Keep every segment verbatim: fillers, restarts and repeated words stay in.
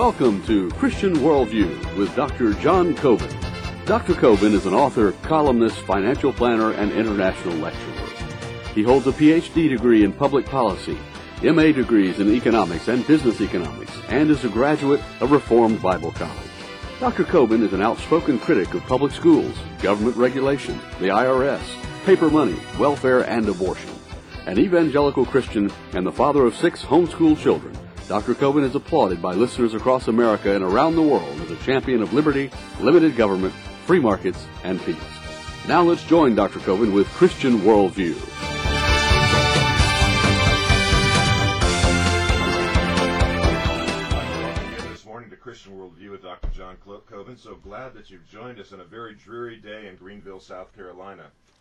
Welcome to Christian Worldview with Doctor John Coben. Doctor Coben is an author, columnist, financial planner, and international lecturer. He holds a P H D degree in public policy, M A degrees in economics and business economics, and is a graduate of Reformed Bible College. Doctor Coben is an outspoken critic of public schools, government regulation, the I R S, paper money, welfare, and abortion. An evangelical Christian and the father of six homeschooled children, Doctor Coben is applauded by listeners across America and around the world as a champion of liberty, limited government, free markets, and peace. Now let's join Doctor Coben with Christian Worldview. Welcome this morning to Christian Worldview with Doctor John Coben. So glad that you've joined us on a very dreary day in Greenville, South Carolina.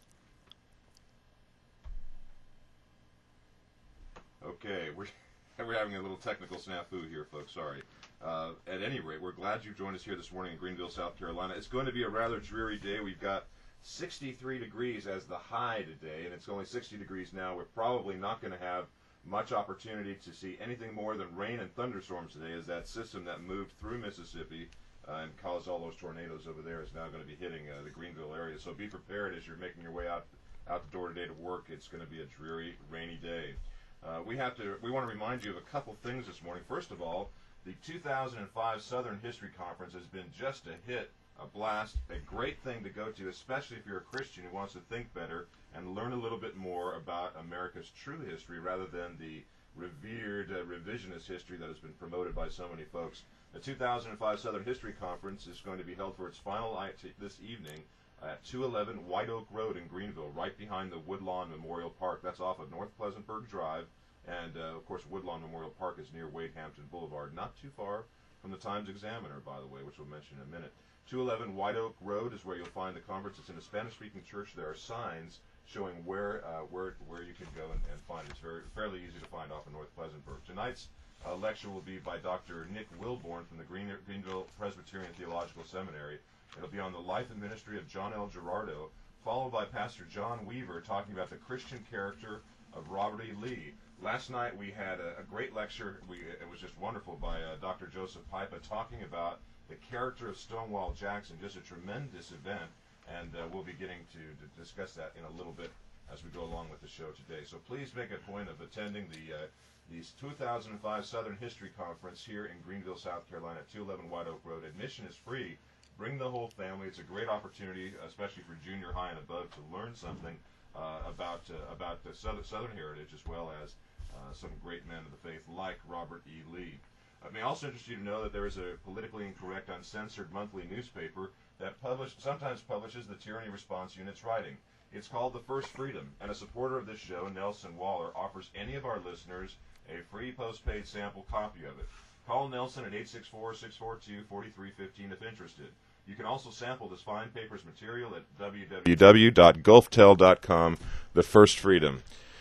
Okay, we're... We're having a little technical snafu here, folks. Sorry. Uh, at any rate, we're glad you joined us here this morning in Greenville, South Carolina. It's going to be a rather dreary day. We've got sixty-three degrees as the high today, and it's only sixty degrees now. We're probably not going to have much opportunity to see anything more than rain and thunderstorms today, as that system that moved through Mississippi uh, and caused all those tornadoes over there is now going to be hitting uh, the Greenville area. So be prepared as you're making your way out, out the door today to work. It's going to be a dreary, rainy day. Uh, we have to. We want to remind you of a couple things this morning. First of all, the two thousand five Southern History Conference has been just a hit, a blast, a great thing to go to, especially if you're a Christian who wants to think better and learn a little bit more about America's true history rather than the revered uh, revisionist history that has been promoted by so many folks. The two thousand five Southern History Conference is going to be held for its final night this evening at two eleven White Oak Road in Greenville, right behind the Woodlawn Memorial Park. That's off of North Pleasantburg Drive. And, uh, of course, Woodlawn Memorial Park is near Wade Hampton Boulevard, not too far from the Times-Examiner, by the way, which we'll mention in a minute. two eleven White Oak Road is where you'll find the conference. It's in a Spanish-speaking church. There are signs showing where uh, where where you can go and, and find it. It's very, fairly easy to find off of North Pleasantburg. Tonight's uh, lecture will be by Doctor Nick Wilborn from the Green, Greenville Presbyterian Theological Seminary. It'll be on the life and ministry of John L. Gerardo, followed by Pastor John Weaver talking about the Christian character of Robert E. Lee. Last night we had a, a great lecture. We, it was just wonderful by uh, Doctor Joseph Pipa talking about the character of Stonewall Jackson. Just a tremendous event, and uh, we'll be getting to, to discuss that in a little bit as we go along with the show today. So please make a point of attending the uh, the two thousand five Southern History Conference here in Greenville, South Carolina, at two eleven White Oak Road. Admission is free. Bring the whole family. It's a great opportunity, especially for junior high and above, to learn something uh, about uh, about the southern, southern heritage, as well as uh, some great men of the faith like Robert E. Lee. It may also interest you to know that there is a politically incorrect, uncensored monthly newspaper that publish, sometimes publishes the Tyranny Response Unit's writing. It's called The First Freedom, and a supporter of this show, Nelson Waller, offers any of our listeners a free postpaid sample copy of it. Call Nelson at eight six four, six four two, four three one five if interested. You can also sample this fine paper's material at w w w dot gulftel dot com, The First Freedom.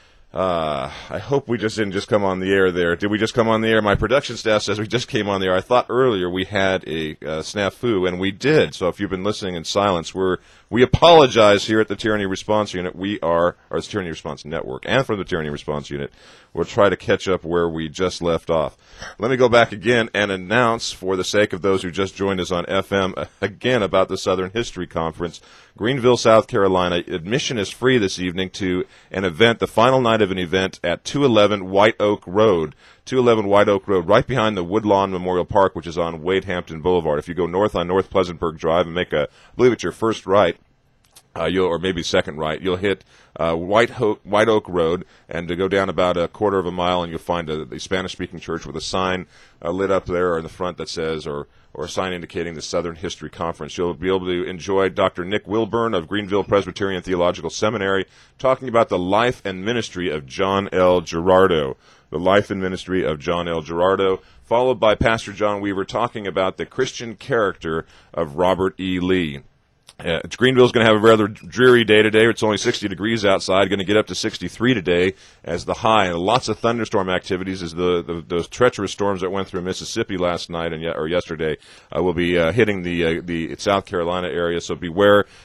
Uh, I hope we just didn't just come on the air there. Did we just come on the air? My production staff says we just came on the air. I thought earlier we had a uh, snafu, and we did. So if you've been listening in silence, we're we apologize here at the Tyranny Response Unit. We are, or the Tyranny Response Network, and from the Tyranny Response Unit, we'll try to catch up where we just left off. Let me go back again and announce, for the sake of those who just joined us on F M, again about the Southern History Conference. Greenville, South Carolina. Admission is free this evening to an event, the final night of an event at two eleven White Oak Road. two eleven White Oak Road, right behind the Woodlawn Memorial Park, which is on Wade Hampton Boulevard. If you go north on North Pleasantburg Drive and make a, I believe it's your first right, Uh, you'll, or maybe second right, you'll hit uh, White, Ho- White Oak Road, and to go down about a quarter of a mile, and you'll find a, the Spanish-speaking church with a sign uh, lit up there in the front that says, or or a sign indicating the Southern History Conference. You'll be able to enjoy Doctor Nick Wilborn of Greenville Presbyterian Theological Seminary talking about the life and ministry of John L. Gerardo. The life and ministry of John L. Gerardo, followed by Pastor John Weaver talking about the Christian character of Robert E. Lee. Uh, Greenville's going to have a rather dreary day today. It's only sixty degrees outside, going to get up to sixty-three today as the high. And lots of thunderstorm activities as the, the those treacherous storms that went through Mississippi last night and ye- or yesterday uh, will be uh, hitting the uh, the South Carolina area. So beware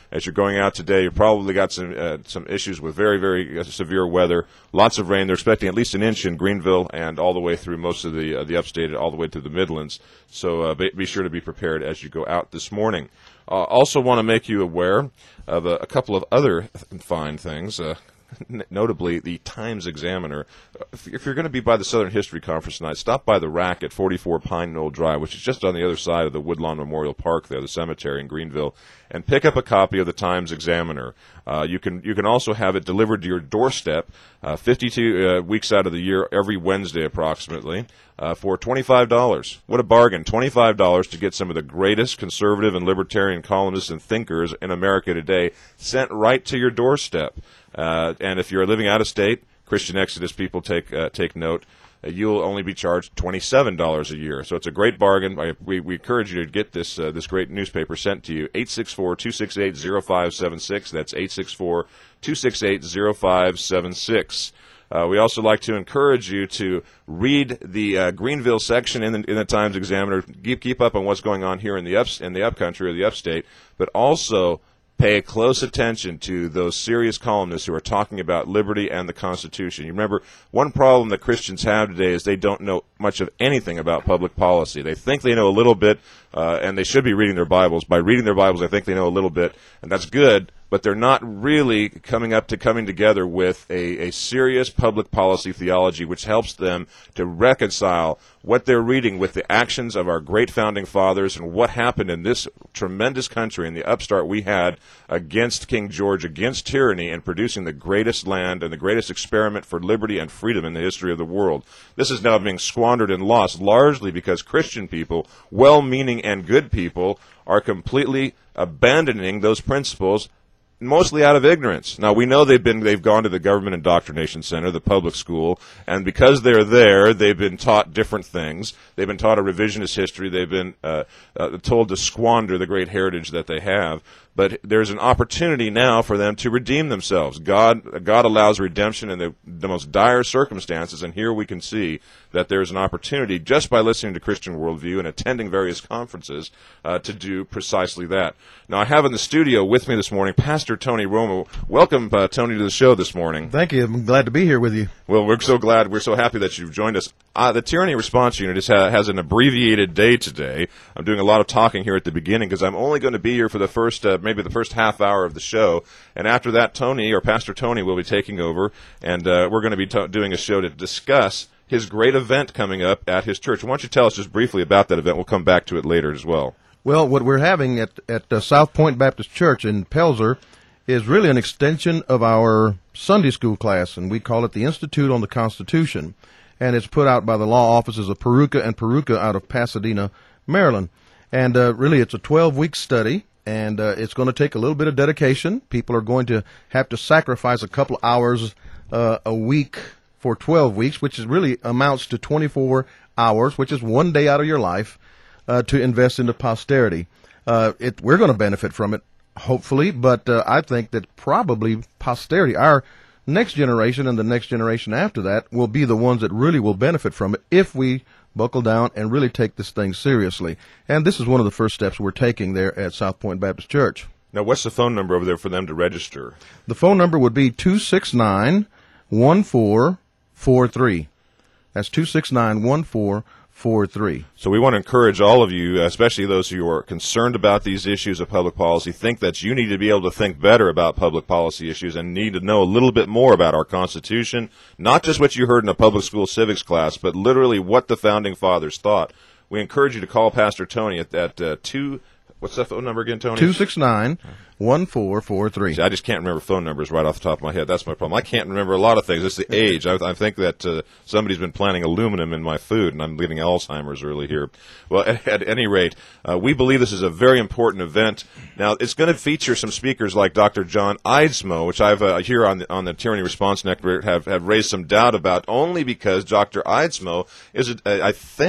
as you're going out today. You've probably got some uh, some issues with very, very uh, severe weather. Lots of rain. They're expecting at least an inch in Greenville and all the way through most of the uh, the upstate, all the way to the Midlands. So uh, be, be sure to be prepared as you go out this morning. Uh, also want to make you aware of a, a couple of other th- fine things. Uh, Notably, the Times Examiner. If you're going to be by the Southern History Conference tonight, stop by the Rack at forty-four Pine Knoll Drive, which is just on the other side of the Woodlawn Memorial Park there, the cemetery in Greenville, and pick up a copy of the Times Examiner. Uh, you can you can also have it delivered to your doorstep uh, fifty-two uh, weeks out of the year, every Wednesday approximately, uh, for twenty-five dollars. What a bargain, twenty-five dollars to get some of the greatest conservative and libertarian columnists and thinkers in America today sent right to your doorstep. Uh, and if you're living out of state, Christian Exodus people take uh, take note. Uh, you'll only be charged twenty-seven dollars a year. So it's a great bargain. I, we, we encourage you to get this uh, this great newspaper sent to you. eight six four, two six eight, zero five seven six. That's eight six four, two six eight, zero five seven six. Uh, we also like to encourage you to read the uh, Greenville section in the, in the Times Examiner. Keep, keep up on what's going on here in the ups, in the upcountry or the upstate, but also pay close attention to those serious columnists who are talking about liberty and the Constitution. You remember, one problem that Christians have today is they don't know much of anything about public policy. They think they know a little bit, uh, and they should be reading their Bibles. By reading their Bibles, I think they know a little bit, and that's good, but they're not really coming up to coming together with a, a serious public policy theology which helps them to reconcile what they're reading with the actions of our great founding fathers and what happened in this tremendous country and the upstart we had against King George, against tyranny, and producing the greatest land and the greatest experiment for liberty and freedom in the history of the world. This is now being squandered and lost largely because Christian people, well-meaning and good people, are completely abandoning those principles, mostly out of ignorance. Now, we know they've been they've gone to the Government Indoctrination Center, the public school, and because they're there, they've been taught different things. They've been taught a revisionist history. They've been uh, uh, told to squander the great heritage that they have. But there's an opportunity now for them to redeem themselves. God God allows redemption in the, the most dire circumstances, and here we can see that there's an opportunity, just by listening to Christian Worldview and attending various conferences, uh, to do precisely that. Now, I have in the studio with me this morning Pastor Tony Romo. Welcome, uh, Tony, to the show this morning. Thank you. I'm glad to be here with you. Well, we're so glad. We're so happy that you've joined us. Uh, the Tyranny Response Unit is, ha- has an abbreviated day today. I'm doing a lot of talking here at the beginning because I'm only going to be here for the first, uh, maybe the first half hour of the show. And after that, Tony, or Pastor Tony, will be taking over, and uh, we're going to be t- doing a show to discuss his great event coming up at his church. Why don't you tell us just briefly about that event? We'll come back to it later as well. Well, what we're having at, at uh, South Point Baptist Church in Pelzer is really an extension of our Sunday school class, and we call it the Institute on the Constitution. And it's put out by the law offices of Peruka and Peruka out of Pasadena, Maryland. And uh, really, it's a twelve-week study, and uh, it's going to take a little bit of dedication. People are going to have to sacrifice a couple hours uh, a week for twelve weeks, which is really amounts to twenty-four hours, which is one day out of your life, uh, to invest into posterity. Uh, it, we're going to benefit from it, hopefully, but uh, I think that probably posterity, our next generation and the next generation after that, will be the ones that really will benefit from it if we buckle down and really take this thing seriously. And this is one of the first steps we're taking there at South Point Baptist Church. Now, what's the phone number over there for them to register? The phone number would be two six nine, one four four three. That's two six nine, one four four three. So we want to encourage all of you, especially those who are concerned about these issues of public policy, think that you need to be able to think better about public policy issues and need to know a little bit more about our Constitution, not just what you heard in a public school civics class, but literally what the Founding Fathers thought. We encourage you to call Pastor Tony at that uh, two. What's that phone number again, Tony? two six nine, one four four three. See, I just can't remember phone numbers right off the top of my head. That's my problem. I can't remember a lot of things. It's the age. I, I think that uh, somebody's been planting aluminum in my food, and I'm getting Alzheimer's early here. Well, at, at any rate, uh, we believe this is a very important event. Now, it's going to feature some speakers like Doctor John Eidsmoe, which I've uh, here on the, on the Tyranny Response Network have, have raised some doubt about, only because Doctor Eidsmoe is, a, I think,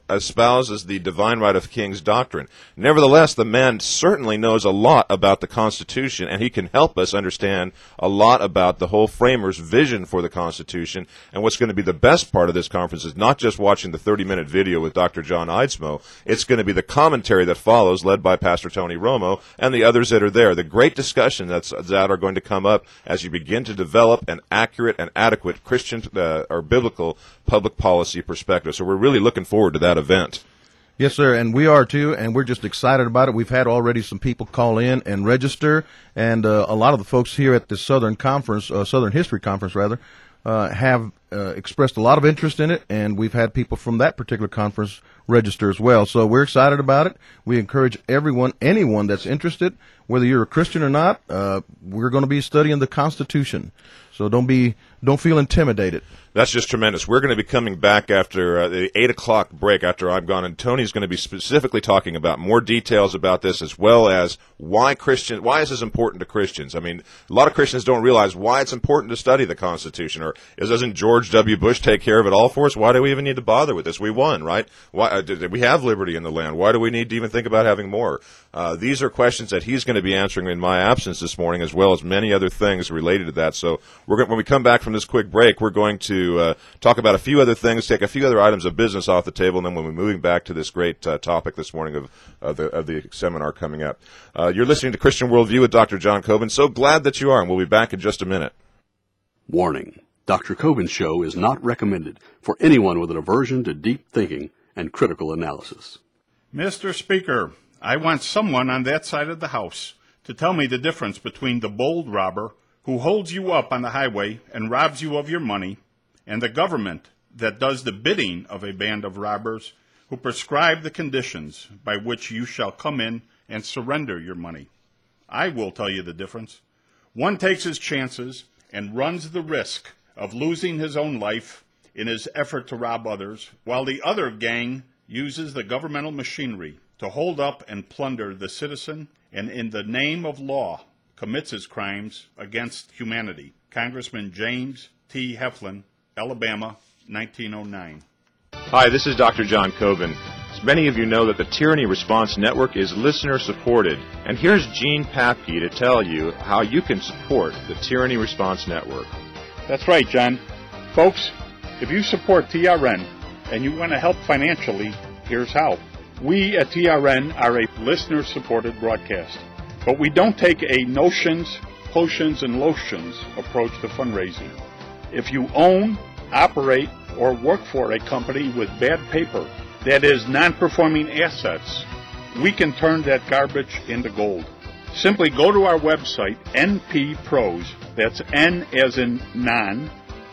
espouses the divine right of kings doctrine. Nevertheless, the man certainly knows a lot about the Constitution, and he can help us understand a lot about the whole framers' vision for the Constitution. And what's going to be the best part of this conference is not just watching the thirty-minute video with Doctor John Eidsmoe. It's going to be the commentary that follows, led by Pastor Tony Romo and the others that are there. The great discussion that's, that are going to come up as you begin to develop an accurate and adequate Christian uh, or biblical public policy perspective. So we're really looking forward to that event. Yes, sir, and we are too, and we're just excited about it. We've had already some people call in and register, and uh, a lot of the folks here at the Southern Conference, uh, Southern History Conference, rather, uh, have uh, expressed a lot of interest in it, and we've had people from that particular conference register as well. So we're excited about it. We encourage everyone, anyone that's interested, whether you're a Christian or not, uh, we're going to be studying the Constitution. So don't be, don't feel intimidated. That's just tremendous. We're going to be coming back after uh, the eight o'clock break after I'm gone, and Tony's going to be specifically talking about more details about this, as well as why Christian, why is this important to Christians? I mean, a lot of Christians don't realize why it's important to study the Constitution, or is, doesn't George W. Bush take care of it all for us? Why do we even need to bother with this? We won, right? Why, uh, did, we have liberty in the land. Why do we need to even think about having more? Uh, these are questions that he's going to be answering in my absence this morning, as well as many other things related to that. So we're going, when we come back from this quick break, we're going to uh, talk about a few other things, take a few other items of business off the table, and then we'll be moving back to this great uh, topic this morning of, of, the, of the seminar coming up. Uh, you're listening to Christian Worldview with Doctor John Coben. So glad that you are, and we'll be back in just a minute. Warning. Doctor Coben's show is not recommended for anyone with an aversion to deep thinking and critical analysis. Mister Speaker, I want someone on that side of the House to tell me the difference between the bold robber who holds you up on the highway and robs you of your money, and the government that does the bidding of a band of robbers who prescribe the conditions by which you shall come in and surrender your money. I will tell you the difference. One takes his chances and runs the risk of losing his own life in his effort to rob others, while the other gang uses the governmental machinery to hold up and plunder the citizen, and in the name of law commits his crimes against humanity. Congressman James T. Heflin, Alabama, nineteen oh nine. Hi, this is Doctor John Coben. As many of you know that the Tyranny Response Network is listener-supported, and here's Gene Papke to tell you how you can support the Tyranny Response Network. That's right, John. Folks, if you support T R N and you want to help financially, here's how. We at T R N are a listener-supported broadcast, but we don't take a notions, potions, and lotions approach to fundraising. If you own, operate, or work for a company with bad paper, that is, non-performing assets, we can turn that garbage into gold. Simply go to our website, N P Pros, that's N as in non,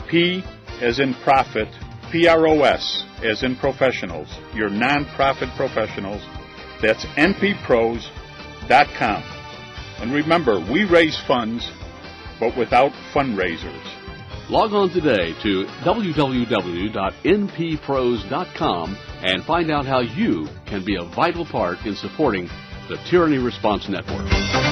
P as in profit, P R O S as in professionals, your non-profit professionals, that's N P pros dot com. And remember, we raise funds, but without fundraisers. Log on today to w w w dot n p pros dot com and find out how you can be a vital part in supporting the Tyranny Response Network.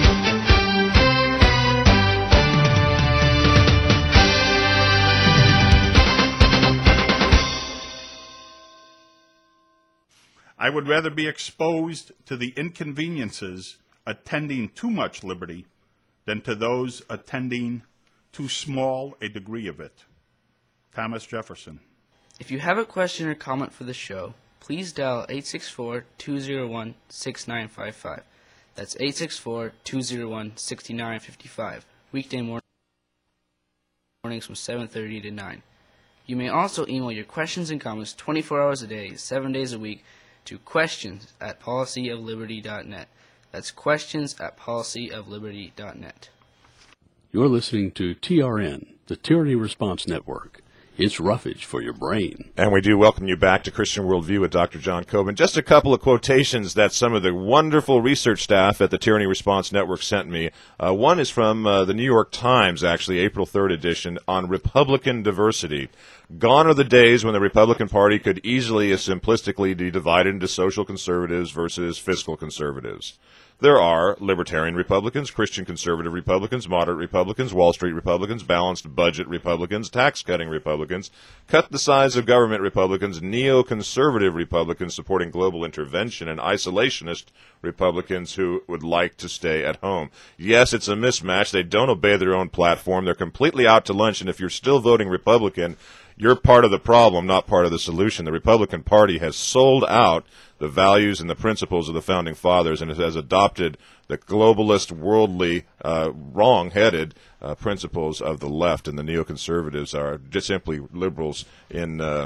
I would rather be exposed to the inconveniences attending too much liberty than to those attending too small a degree of it. Thomas Jefferson. If you have a question or comment for the show, please dial eight six four, two zero one, six nine five five. That's eight six four, two zero one, six nine five five. Weekday mornings from seven thirty to nine. You may also email your questions and comments twenty-four hours a day, seven days a week to questions at policy of liberty dot net. That's questions at policy of liberty dot net. You're listening to T R N, the Tyranny Response Network. It's roughage for your brain. And we do welcome you back to Christian Worldview with Doctor John Coben. Just a couple of quotations that some of the wonderful research staff at the Tyranny Response Network sent me. Uh, one is from uh, the New York Times, actually, April third edition, on Republican diversity. Gone are the days when the Republican Party could easily, as simplistically, be divided into social conservatives versus fiscal conservatives. There are libertarian Republicans, Christian conservative Republicans, moderate Republicans, Wall Street Republicans, balanced budget Republicans, tax-cutting Republicans, cut the size of government Republicans, neoconservative Republicans supporting global intervention, and isolationist Republicans who would like to stay at home. Yes, it's a mismatch. They don't obey their own platform. They're completely out to lunch, and if you're still voting Republican, you're part of the problem, not part of the solution. The Republican Party has sold out the values and the principles of the Founding Fathers, and it has adopted the globalist, worldly, uh, wrong-headed uh, principles of the left, and the neoconservatives are just simply liberals in, uh,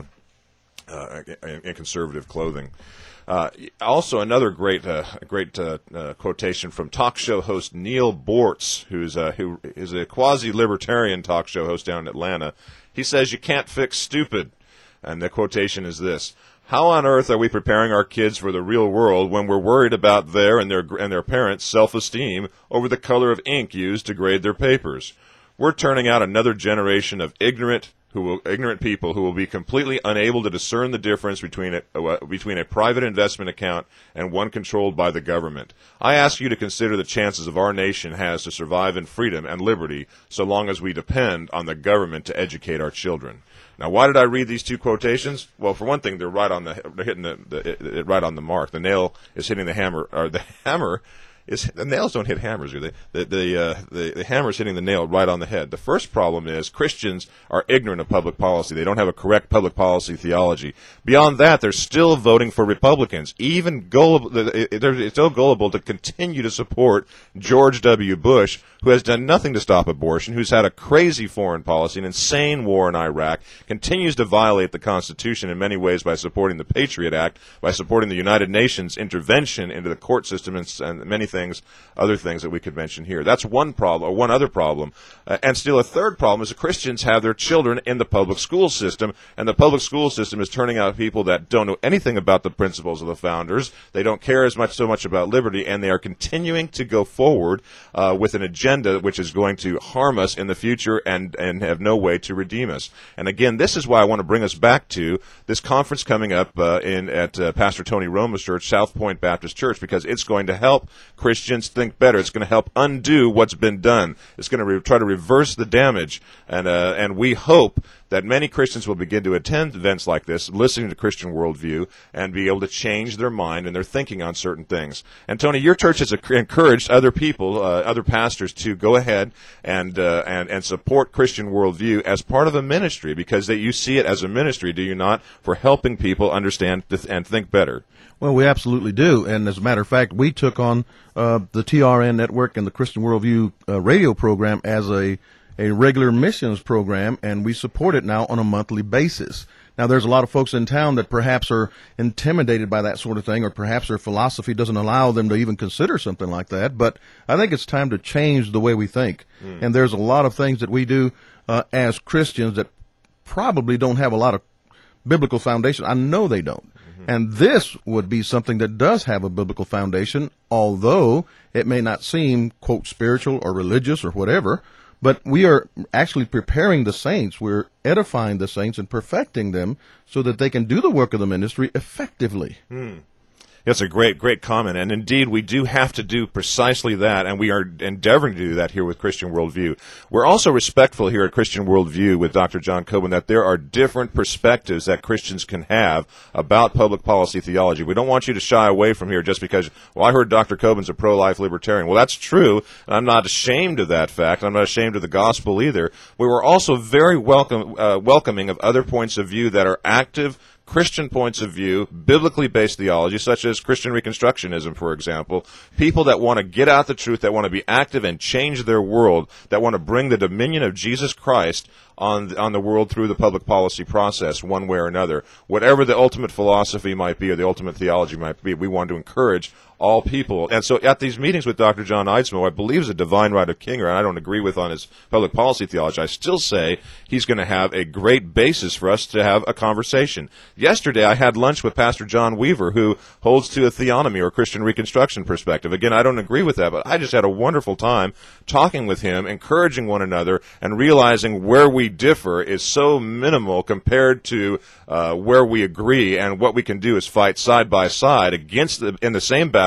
uh, in, in conservative clothing. Uh, also, another great, uh, great uh, uh, quotation from talk show host Neil Bortz, who's uh, who is a quasi-libertarian talk show host down in Atlanta. He says, "You can't fix stupid," and the quotation is this: "How on earth are we preparing our kids for the real world when we're worried about their and their and their parents' self-esteem over the color of ink used to grade their papers? We're turning out another generation of ignorant." Who will, ignorant people who will be completely unable to discern the difference between a, uh, between a private investment account and one controlled by the government. I ask you to consider the chances of our nation has to survive in freedom and liberty so long as we depend on the government to educate our children." Now, why did I read these two quotations? Well, for one thing, they're right on the they're hitting the, the it, right on the mark. The nail is hitting the hammer, or the hammer. Is, the nails don't hit hammers, do they? The the, uh, the the hammer is hitting the nail right on the head. The first problem is Christians are ignorant of public policy. They don't have a correct public policy theology. Beyond that, they're still voting for Republicans. Even gullible, they're still gullible to continue to support George W. Bush, who has done nothing to stop abortion, who's had a crazy foreign policy, an insane war in Iraq, continues to violate the Constitution in many ways by supporting the Patriot Act, by supporting the United Nations intervention into the court system, and, and many things, other things that we could mention here. That's one problem, or one other problem. Uh, and still a third problem is that Christians have their children in the public school system, and the public school system is turning out people that don't know anything about the principles of the founders. They don't care as much so much about liberty, and they are continuing to go forward uh, with an agenda which is going to harm us in the future and, and have no way to redeem us. And again, this is why I want to bring us back to this conference coming up uh, in at uh, Pastor Tony Roma's church, South Point Baptist Church, because it's going to help Christians think better. It's going to help undo what's been done. It's going to re- try to reverse the damage, and uh, and we hope that many Christians will begin to attend events like this, listening to Christian worldview, and be able to change their mind and their thinking on certain things. And Tony, your church has encouraged other people, uh, other pastors, to go ahead and uh, and and support Christian worldview as part of a ministry, because that you see it as a ministry, do you not, for helping people understand and think better? Well, we absolutely do. And as a matter of fact, we took on uh, the T R N network and the Christian Worldview uh, radio program as a, a regular missions program, and we support it now on a monthly basis. Now, there's a lot of folks in town that perhaps are intimidated by that sort of thing, or perhaps their philosophy doesn't allow them to even consider something like that. But I think it's time to change the way we think. Mm. And there's a lot of things that we do uh, as Christians that probably don't have a lot of biblical foundation. I know they don't. And this would be something that does have a biblical foundation, although it may not seem, quote, spiritual or religious or whatever, but we are actually preparing the saints. We're edifying the saints and perfecting them so that they can do the work of the ministry effectively. Hmm. That's a great, great comment. And indeed, we do have to do precisely that, and we are endeavoring to do that here with Christian Worldview. We're also respectful here at Christian Worldview with Doctor John Coben that there are different perspectives that Christians can have about public policy theology. We don't want you to shy away from here just because, well, I heard Doctor Coben's a pro-life libertarian. Well, that's true, and I'm not ashamed of that fact. I'm not ashamed of the gospel either. We were also very welcome, uh, welcoming of other points of view that are active Christian points of view, biblically based theology, such as Christian Reconstructionism, for example, people that want to get out the truth, that want to be active and change their world, that want to bring the dominion of Jesus Christ on on the world through the public policy process, one way or another. Whatever the ultimate philosophy might be or the ultimate theology might be, we want to encourage all people. And so at these meetings with Doctor John Eidsmoe, I believe is a divine right of Kinger, and I don't agree with on his public policy theology, I still say he's going to have a great basis for us to have a conversation. Yesterday, I had lunch with Pastor John Weaver, who holds to a theonomy or Christian Reconstruction perspective. Again, I don't agree with that, but I just had a wonderful time talking with him, encouraging one another, and realizing where we differ is so minimal compared to uh, where we agree, and what we can do is fight side by side against the, in the same battle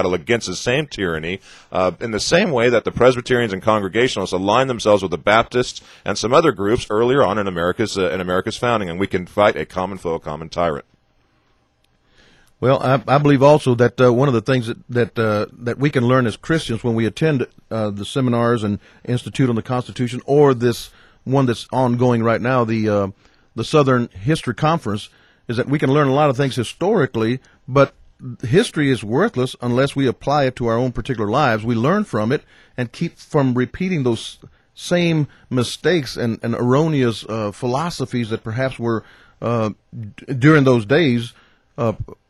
battle against the same tyranny uh, in the same way that the Presbyterians and Congregationalists aligned themselves with the Baptists and some other groups earlier on in America's uh, in America's founding, and we can fight a common foe, a common tyrant. Well, I, I believe also that uh, one of the things that that, uh, that we can learn as Christians when we attend uh, the seminars and Institute on the Constitution, or this one that's ongoing right now, the uh, the Southern History Conference, is that we can learn a lot of things historically, but history is worthless unless we apply it to our own particular lives. We learn from it and keep from repeating those same mistakes and, and erroneous uh, philosophies that perhaps were uh, d- during those days uh,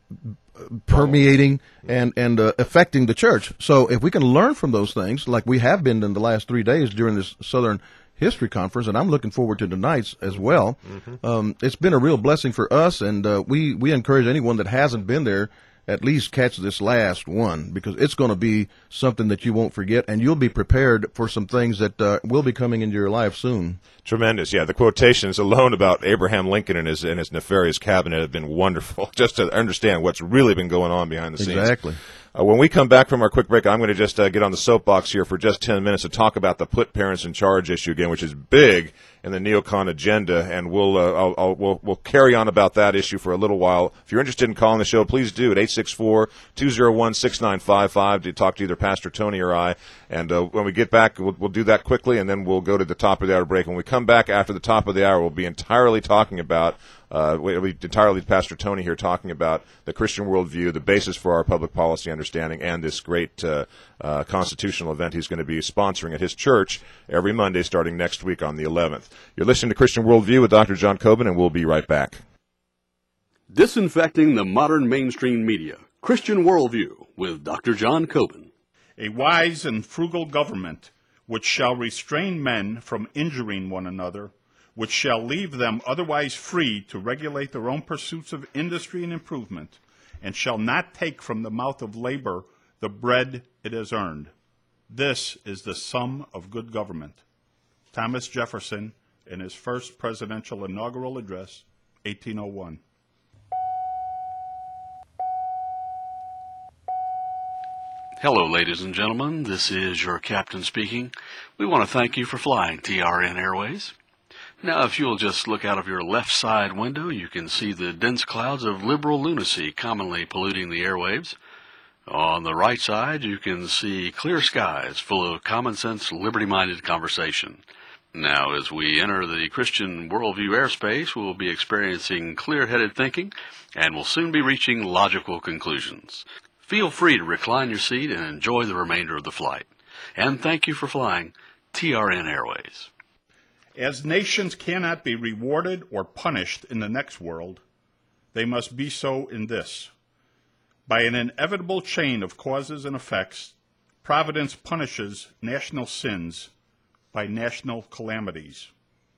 permeating and, and uh, affecting the church. So if we can learn from those things, like we have been in the last three days during this Southern History Conference, and I'm looking forward to tonight's as well, mm-hmm. um, it's been a real blessing for us, and uh, we, we encourage anyone that hasn't been there at least catch this last one, because it's going to be something that you won't forget, and you'll be prepared for some things that uh, will be coming into your life soon. Tremendous. Yeah, the quotations alone about Abraham Lincoln and his and his nefarious cabinet have been wonderful, just to understand what's really been going on behind the scenes. Exactly. Uh, when we come back from our quick break, I'm going to just uh, get on the soapbox here for just ten minutes to talk about the put parents in charge issue again, which is big in the neocon agenda, and we'll, uh, I'll, I'll, we'll we'll carry on about that issue for a little while. If you're interested in calling the show, please do at eight six four, two oh one, six nine five five to talk to either Pastor Tony or I. And uh, when we get back, we'll, we'll do that quickly, and then we'll go to the top of the hour break. When we come back after the top of the hour, we'll be entirely talking about Uh, we, we entirely Pastor Tony here talking about the Christian worldview, the basis for our public policy understanding, and this great uh, uh, constitutional event he's going to be sponsoring at his church every Monday starting next week on the eleventh. You're listening to Christian Worldview with Doctor John Coben, and we'll be right back. Disinfecting the modern mainstream media. Christian Worldview with Doctor John Coben. A wise and frugal government which shall restrain men from injuring one another, which shall leave them otherwise free to regulate their own pursuits of industry and improvement, and shall not take from the mouth of labor the bread it has earned. This is the sum of good government. Thomas Jefferson, in his first presidential inaugural address, eighteen oh one. Hello, ladies and gentlemen. This is your captain speaking. We want to thank you for flying T R N Airways. Now, if you'll just look out of your left side window, you can see the dense clouds of liberal lunacy commonly polluting the airwaves. On the right side, you can see clear skies full of common-sense, liberty-minded conversation. Now, as we enter the Christian worldview airspace, we'll be experiencing clear-headed thinking, and will soon be reaching logical conclusions. Feel free to recline your seat and enjoy the remainder of the flight. And thank you for flying T R N Airways. As nations cannot be rewarded or punished in the next world, they must be so in this. By an inevitable chain of causes and effects, Providence punishes national sins by national calamities.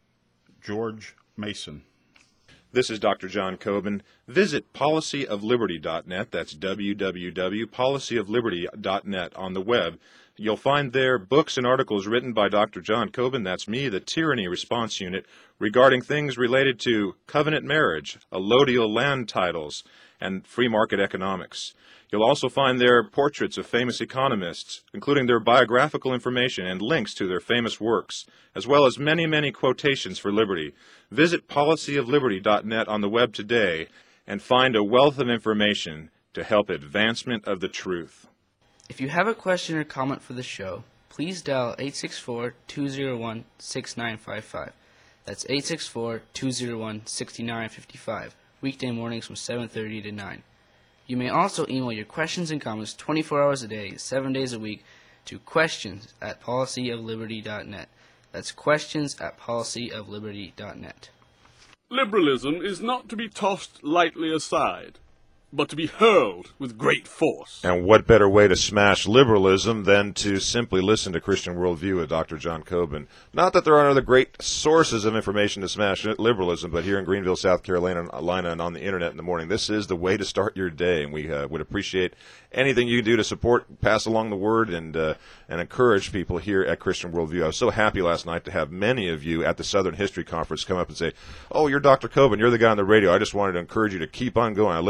George Mason. This is Doctor John Coben. Visit policy of liberty dot net. That's w w w dot policy of liberty dot net on the web. You'll find there books and articles written by Doctor John Coben, that's me, the Tyranny Response Unit, regarding things related to covenant marriage, allodial land titles, and free market economics. You'll also find there portraits of famous economists, including their biographical information and links to their famous works, as well as many, many quotations for liberty. Visit policy of liberty dot net on the web today and find a wealth of information to help advancement of the truth. If you have a question or comment for the show, please dial eight six four, two oh one, six nine five five. That's eight six four, two oh one, six nine five five, weekday mornings from seven thirty to nine. You may also email your questions and comments twenty-four hours a day, seven days a week, to questions at policy of liberty dot net. That's questions at policy of liberty dot net. Liberalism is not to be tossed lightly aside, but to be hurled with great force. And what better way to smash liberalism than to simply listen to Christian Worldview with Doctor John Coben? Not that there aren't other great sources of information to smash liberalism, but here in Greenville, South Carolina, and on the Internet in the morning, this is the way to start your day, and we uh, would appreciate anything you do to support, pass along the word, and uh, and encourage people here at Christian Worldview. I was so happy last night to have many of you at the Southern History Conference come up and say, oh, you're Doctor Coben, you're the guy on the radio. I just wanted to encourage you to keep on going. I listen every day.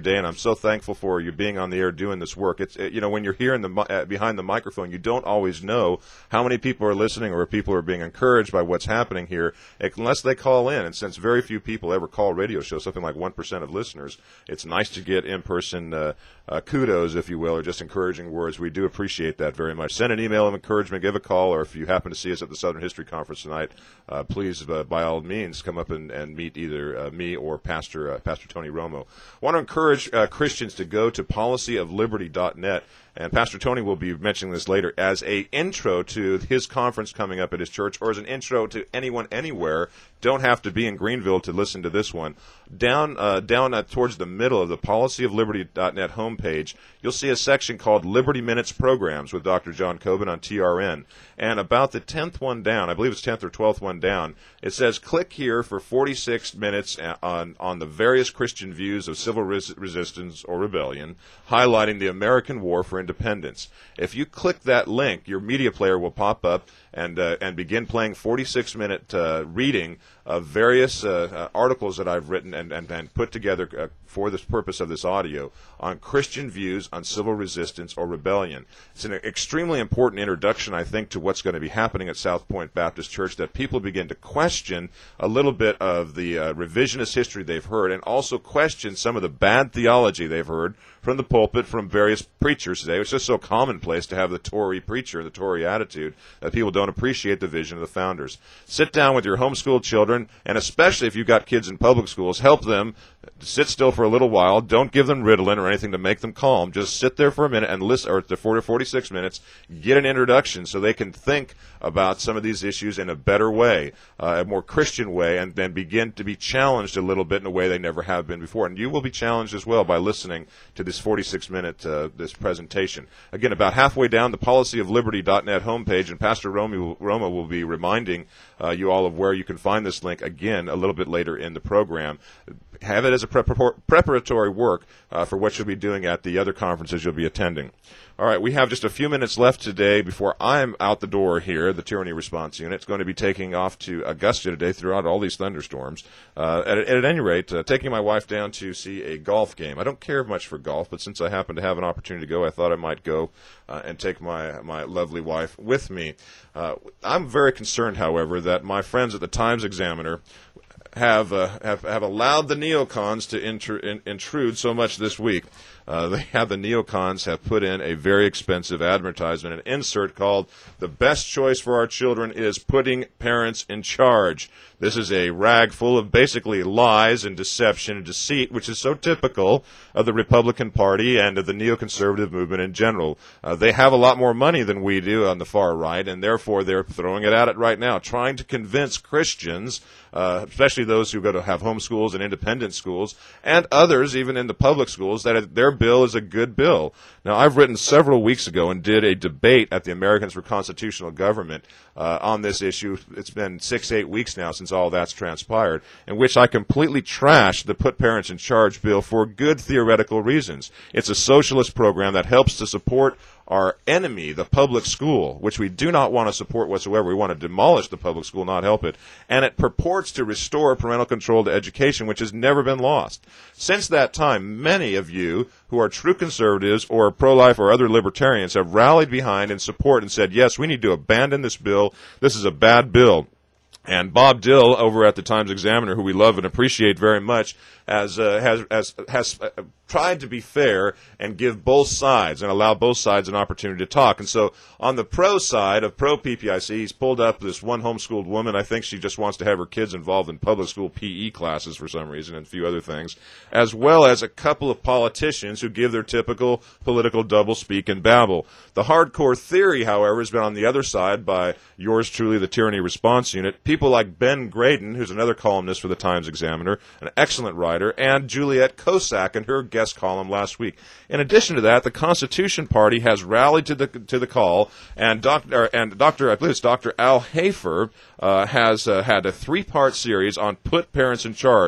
day, and I'm so thankful for you being on the air doing this work. It's it, you know, when you're here in the uh, behind the microphone, you don't always know how many people are listening or if people are being encouraged by what's happening here, unless they call in. And since very few people ever call radio shows, something like one percent of listeners, it's nice to get in-person uh, uh, kudos, if you will, or just encouraging words. We do appreciate that very much. Send an email of encouragement, give a call, or if you happen to see us at the Southern History Conference tonight, uh, please, uh, by all means, come up and, and meet either uh, me or Pastor uh, Pastor Tony Romo. I want to encourage uh, Christians to go to policy of liberty dot net. And Pastor Tony will be mentioning this later as a intro to his conference coming up at his church, or as an intro to anyone anywhere. Don't have to be in Greenville to listen to this one. Down uh, down uh, towards the middle of the policy of liberty dot net homepage, you'll see a section called Liberty Minutes Programs with Doctor John Coben on T R N. And about the tenth one down, I believe it's tenth or twelfth one down, it says, click here for forty-six minutes on, on the various Christian views of civil res- resistance or rebellion, highlighting the American War for Independence. If you click that link, your media player will pop up and uh, and begin playing forty-six minute uh, reading of various uh, uh, articles that I've written and, and, and put together uh, for this purpose of this audio on Christian views on civil resistance or rebellion. It's an extremely important introduction, I think, to what's going to be happening at South Point Baptist Church, that people begin to question a little bit of the uh, revisionist history they've heard, and also question some of the bad theology they've heard from the pulpit from various preachers today. It's just so commonplace to have the Tory preacher, the Tory attitude, that people don't appreciate the vision of the founders. Sit down with your homeschooled children, and especially if you've got kids in public schools, help them sit still for a little while. Don't give them Ritalin or anything to make them calm. Just sit there for a minute and listen, or the forty, forty-six minutes, get an introduction so they can think about some of these issues in a better way, uh, a more Christian way, and then begin to be challenged a little bit in a way they never have been before. And you will be challenged as well by listening to this forty-six minute uh, this presentation. Again, about halfway down the policy of liberty dot net homepage, and Pastor Romo, Romo will be reminding uh, you all of where you can find this link again a little bit later in the program. Have it as a prepar- preparatory work uh, for what you'll be doing at the other conferences you'll be attending. All right, we have just a few minutes left today before I'm out the door here. The Tyranny Response Unit is going to be taking off to Augusta today throughout all these thunderstorms. Uh, at, at any rate, uh, taking my wife down to see a golf game. I don't care much for golf, but since I happen to have an opportunity to go, I thought I might go uh, and take my, my lovely wife with me. Uh, I'm very concerned, however, that my friends at the Times-Examiner have, uh, have have allowed the neocons to intr- in, intrude so much this week. Uh, they have the neocons have put in a very expensive advertisement, an insert called "The best choice for our children is putting parents in charge." This is a rag full of basically lies and deception and deceit, which is so typical of the Republican Party and of the neoconservative movement in general. Uh, they have a lot more money than we do on the far right, and therefore they're throwing it at it right now, trying to convince Christians, uh, especially those who go to have homeschools and independent schools, and others even in the public schools, that their bill is a good bill. Now, I've written several weeks ago and did a debate at the Americans for Constitutional Government uh, on this issue. It's been six, eight weeks now since all that's transpired, in which I completely trashed the Put Parents in Charge bill for good theoretical reasons. It's a socialist program that helps to support our enemy, the public school, which we do not want to support whatsoever. We want to demolish the public school, not help it. And it purports to restore parental control to education, which has never been lost. Since that time, many of you who are true conservatives or pro-life or other libertarians have rallied behind and support and said, yes, we need to abandon this bill. This is a bad bill. And Bob Dill over at the Times-Examiner, who we love and appreciate very much, has uh, has has, has uh, tried to be fair and give both sides and allow both sides an opportunity to talk. And so on the pro side of pro-P P I C, he's pulled up this one homeschooled woman. I think she just wants to have her kids involved in public school P E classes for some reason and a few other things, as well as a couple of politicians who give their typical political double-speak and babble. The hardcore theory, however, has been on the other side by yours truly, the Tyranny Response Unit. People like Ben Graydon, who's another columnist for the Times-Examiner, an excellent writer, and Juliet Kosak in her guest column last week. In addition to that, the Constitution Party has rallied to the to the call, and Doctor and Doctor I believe it's Doctor Al Hafer uh, has uh, had a three-part series on Put Parents in Charge.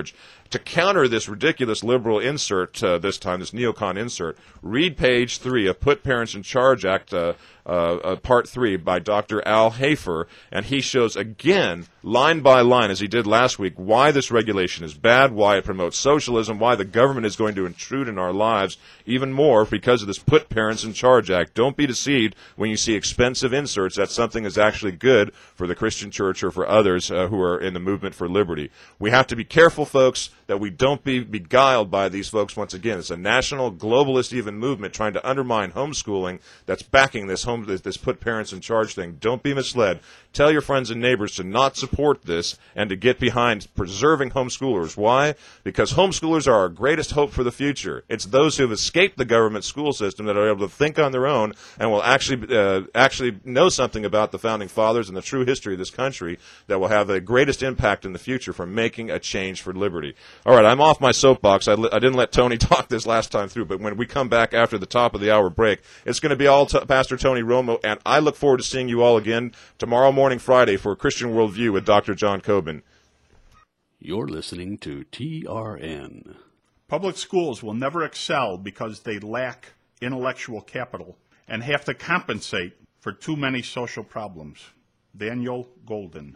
to counter this ridiculous liberal insert uh, this time, this neocon insert, read page three of Put Parents in Charge Act, uh, uh, uh, part three by Doctor Al Hafer, and he shows again, line by line, as he did last week, why this regulation is bad, why it promotes socialism, why the government is going to intrude in our lives even more because of this Put Parents in Charge Act. Don't be deceived when you see expensive inserts that something is actually good for the Christian church or for others uh, who are in the movement for liberty. We have to be careful, folks, that we don't be beguiled by these folks once again. It's a national, globalist even movement trying to undermine homeschooling that's backing this home this, this Put Parents in Charge thing. Don't be misled. Tell your friends and neighbors to not support this and to get behind preserving homeschoolers. Why? Because homeschoolers are our greatest hope for the future. It's those who have escaped the government school system that are able to think on their own and will actually uh, actually know something about the Founding Fathers and the true history of this country that will have the greatest impact in the future for making a change for liberty. All right, I'm off my soapbox. I, li- I didn't let Tony talk this last time through, but when we come back after the top of the hour break, it's going to be all t- Pastor Tony Romo, and I look forward to seeing you all again tomorrow morning, Friday, for Christian Worldview with Doctor John Coben. You're listening to T R N. Public schools will never excel because they lack intellectual capital and have to compensate for too many social problems. Daniel Golden.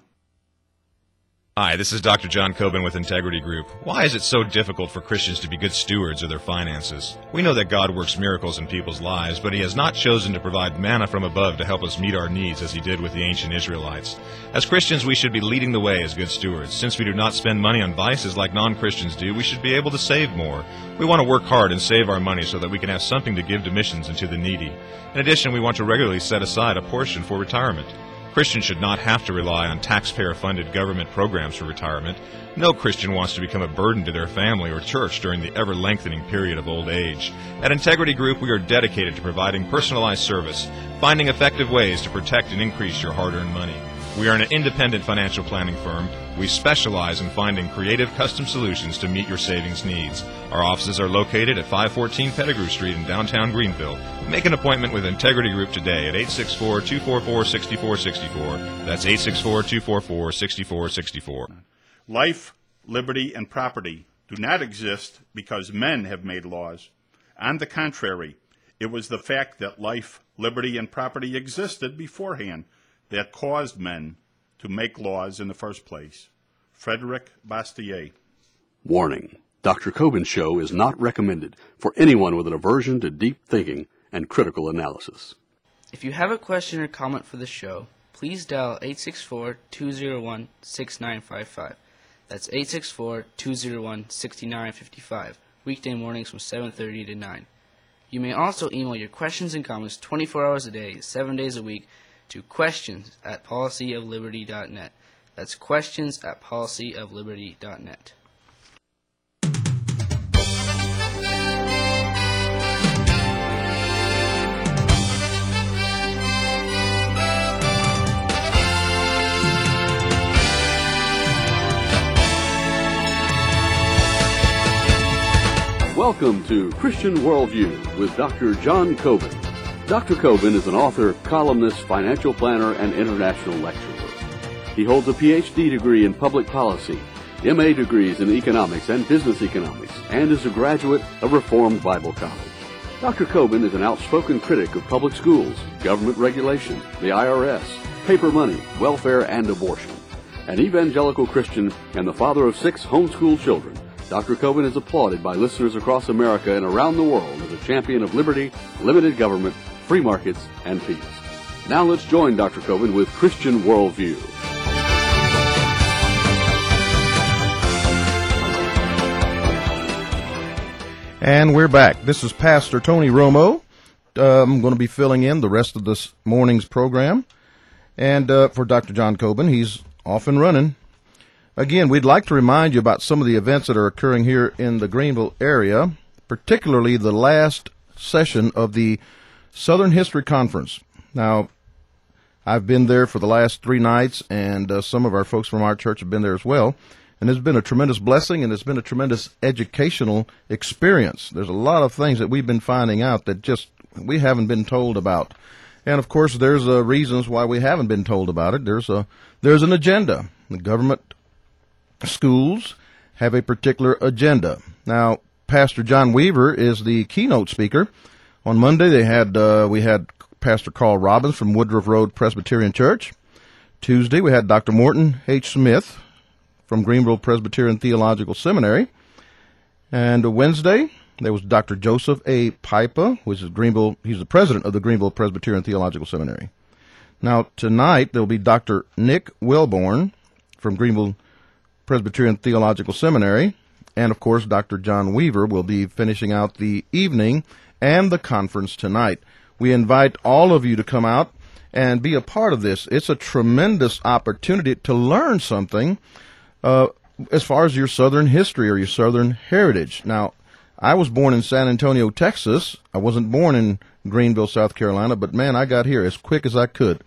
Hi, this is Doctor John Coben with Integrity Group. Why is it so difficult for Christians to be good stewards of their finances? We know that God works miracles in people's lives, but He has not chosen to provide manna from above to help us meet our needs as He did with the ancient Israelites. As Christians, we should be leading the way as good stewards. Since we do not spend money on vices like non-Christians do, we should be able to save more. We want to work hard and save our money so that we can have something to give to missions and to the needy. In addition, we want to regularly set aside a portion for retirement. Christians should not have to rely on taxpayer-funded government programs for retirement. No Christian wants to become a burden to their family or church during the ever-lengthening period of old age. At Integrity Group, we are dedicated to providing personalized service, finding effective ways to protect and increase your hard-earned money. We are an independent financial planning firm. We specialize in finding creative custom solutions to meet your savings needs. Our offices are located at five fourteen Pettigrew Street in downtown Greenville. Make an appointment with Integrity Group today at eight six four, two four four, six four six four. That's eight six four, two four four, six four six four. Life, liberty, and property do not exist because men have made laws. On the contrary, it was the fact that life, liberty, and property existed beforehand that caused men to make laws in the first place. Frederick Bastiat. Warning. Doctor Coben's show is not recommended for anyone with an aversion to deep thinking and critical analysis. If you have a question or comment for the show, please dial eight six four, two zero one, six nine five five. That's eight six four, two zero one, six nine five five, weekday mornings from seven thirty to nine. You may also email your questions and comments twenty-four hours a day, seven days a week, to questions at policy of liberty dot net. That's questions at policy of liberty dot net. Welcome to Christian Worldview with Doctor John Coben. Doctor Coben is an author, columnist, financial planner, and international lecturer. He holds a P H D degree in public policy, M A degrees in economics and business economics, and is a graduate of Reformed Bible College. Doctor Coben is an outspoken critic of public schools, government regulation, the I R S, paper money, welfare, and abortion. An evangelical Christian and the father of six homeschool children, Doctor Coben is applauded by listeners across America and around the world as a champion of liberty, limited government, free markets, and peace. Now let's join Doctor Coben with Christian Worldview. And we're back. This is Pastor Tony Romo. Uh, I'm going to be filling in the rest of this morning's program. And uh, for Doctor John Coben, he's off and running. Again, we'd like to remind you about some of the events that are occurring here in the Greenville area, particularly the last session of the Southern History Conference. Now, I've been there for the last three nights, and uh, some of our folks from our church have been there as well. And it's been a tremendous blessing, and it's been a tremendous educational experience. There's a lot of things that we've been finding out that just we haven't been told about. And, of course, there's uh, reasons why we haven't been told about it. There's a there's an agenda. The government schools have a particular agenda. Now, Pastor John Weaver is the keynote speaker. On Monday, they had uh, we had Pastor Carl Robbins from Woodruff Road Presbyterian Church. Tuesday, we had Doctor Morton H. Smith from Greenville Presbyterian Theological Seminary. And Wednesday, there was Doctor Joseph A. Pipa, which is Greenville. He's the president of the Greenville Presbyterian Theological Seminary. Now, tonight, there will be Doctor Nick Welborn from Greenville Presbyterian Theological Seminary. And, of course, Doctor John Weaver will be finishing out the evening and the conference tonight. We invite all of you to come out and be a part of this. It's a tremendous opportunity to learn something uh, as far as your Southern history or your Southern heritage. Now, I was born in San Antonio, Texas. I wasn't born in Greenville, South Carolina, but, man, I got here as quick as I could.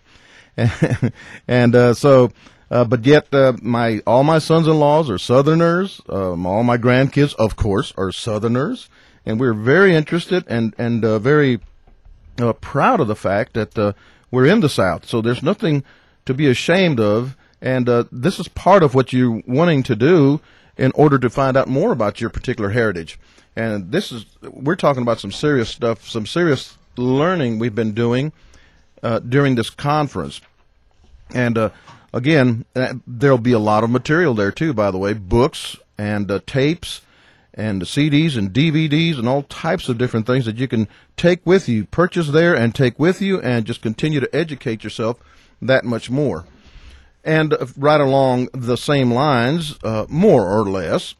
and uh, so... Uh, but yet, uh, my all my sons-in-laws are Southerners. Um, all my grandkids, of course, are Southerners, and we're very interested and and uh, very uh, proud of the fact that uh, we're in the South. So there's nothing to be ashamed of, and uh, this is part of what you're wanting to do in order to find out more about your particular heritage. And this is we're talking about some serious stuff, some serious learning we've been doing uh, during this conference, and. Uh, Again, uh, there'll be a lot of material there, too, by the way, books and uh, tapes and C Ds and D V Ds and all types of different things that you can take with you, purchase there and take with you, and just continue to educate yourself that much more. And uh, right along the same lines, uh, more or less,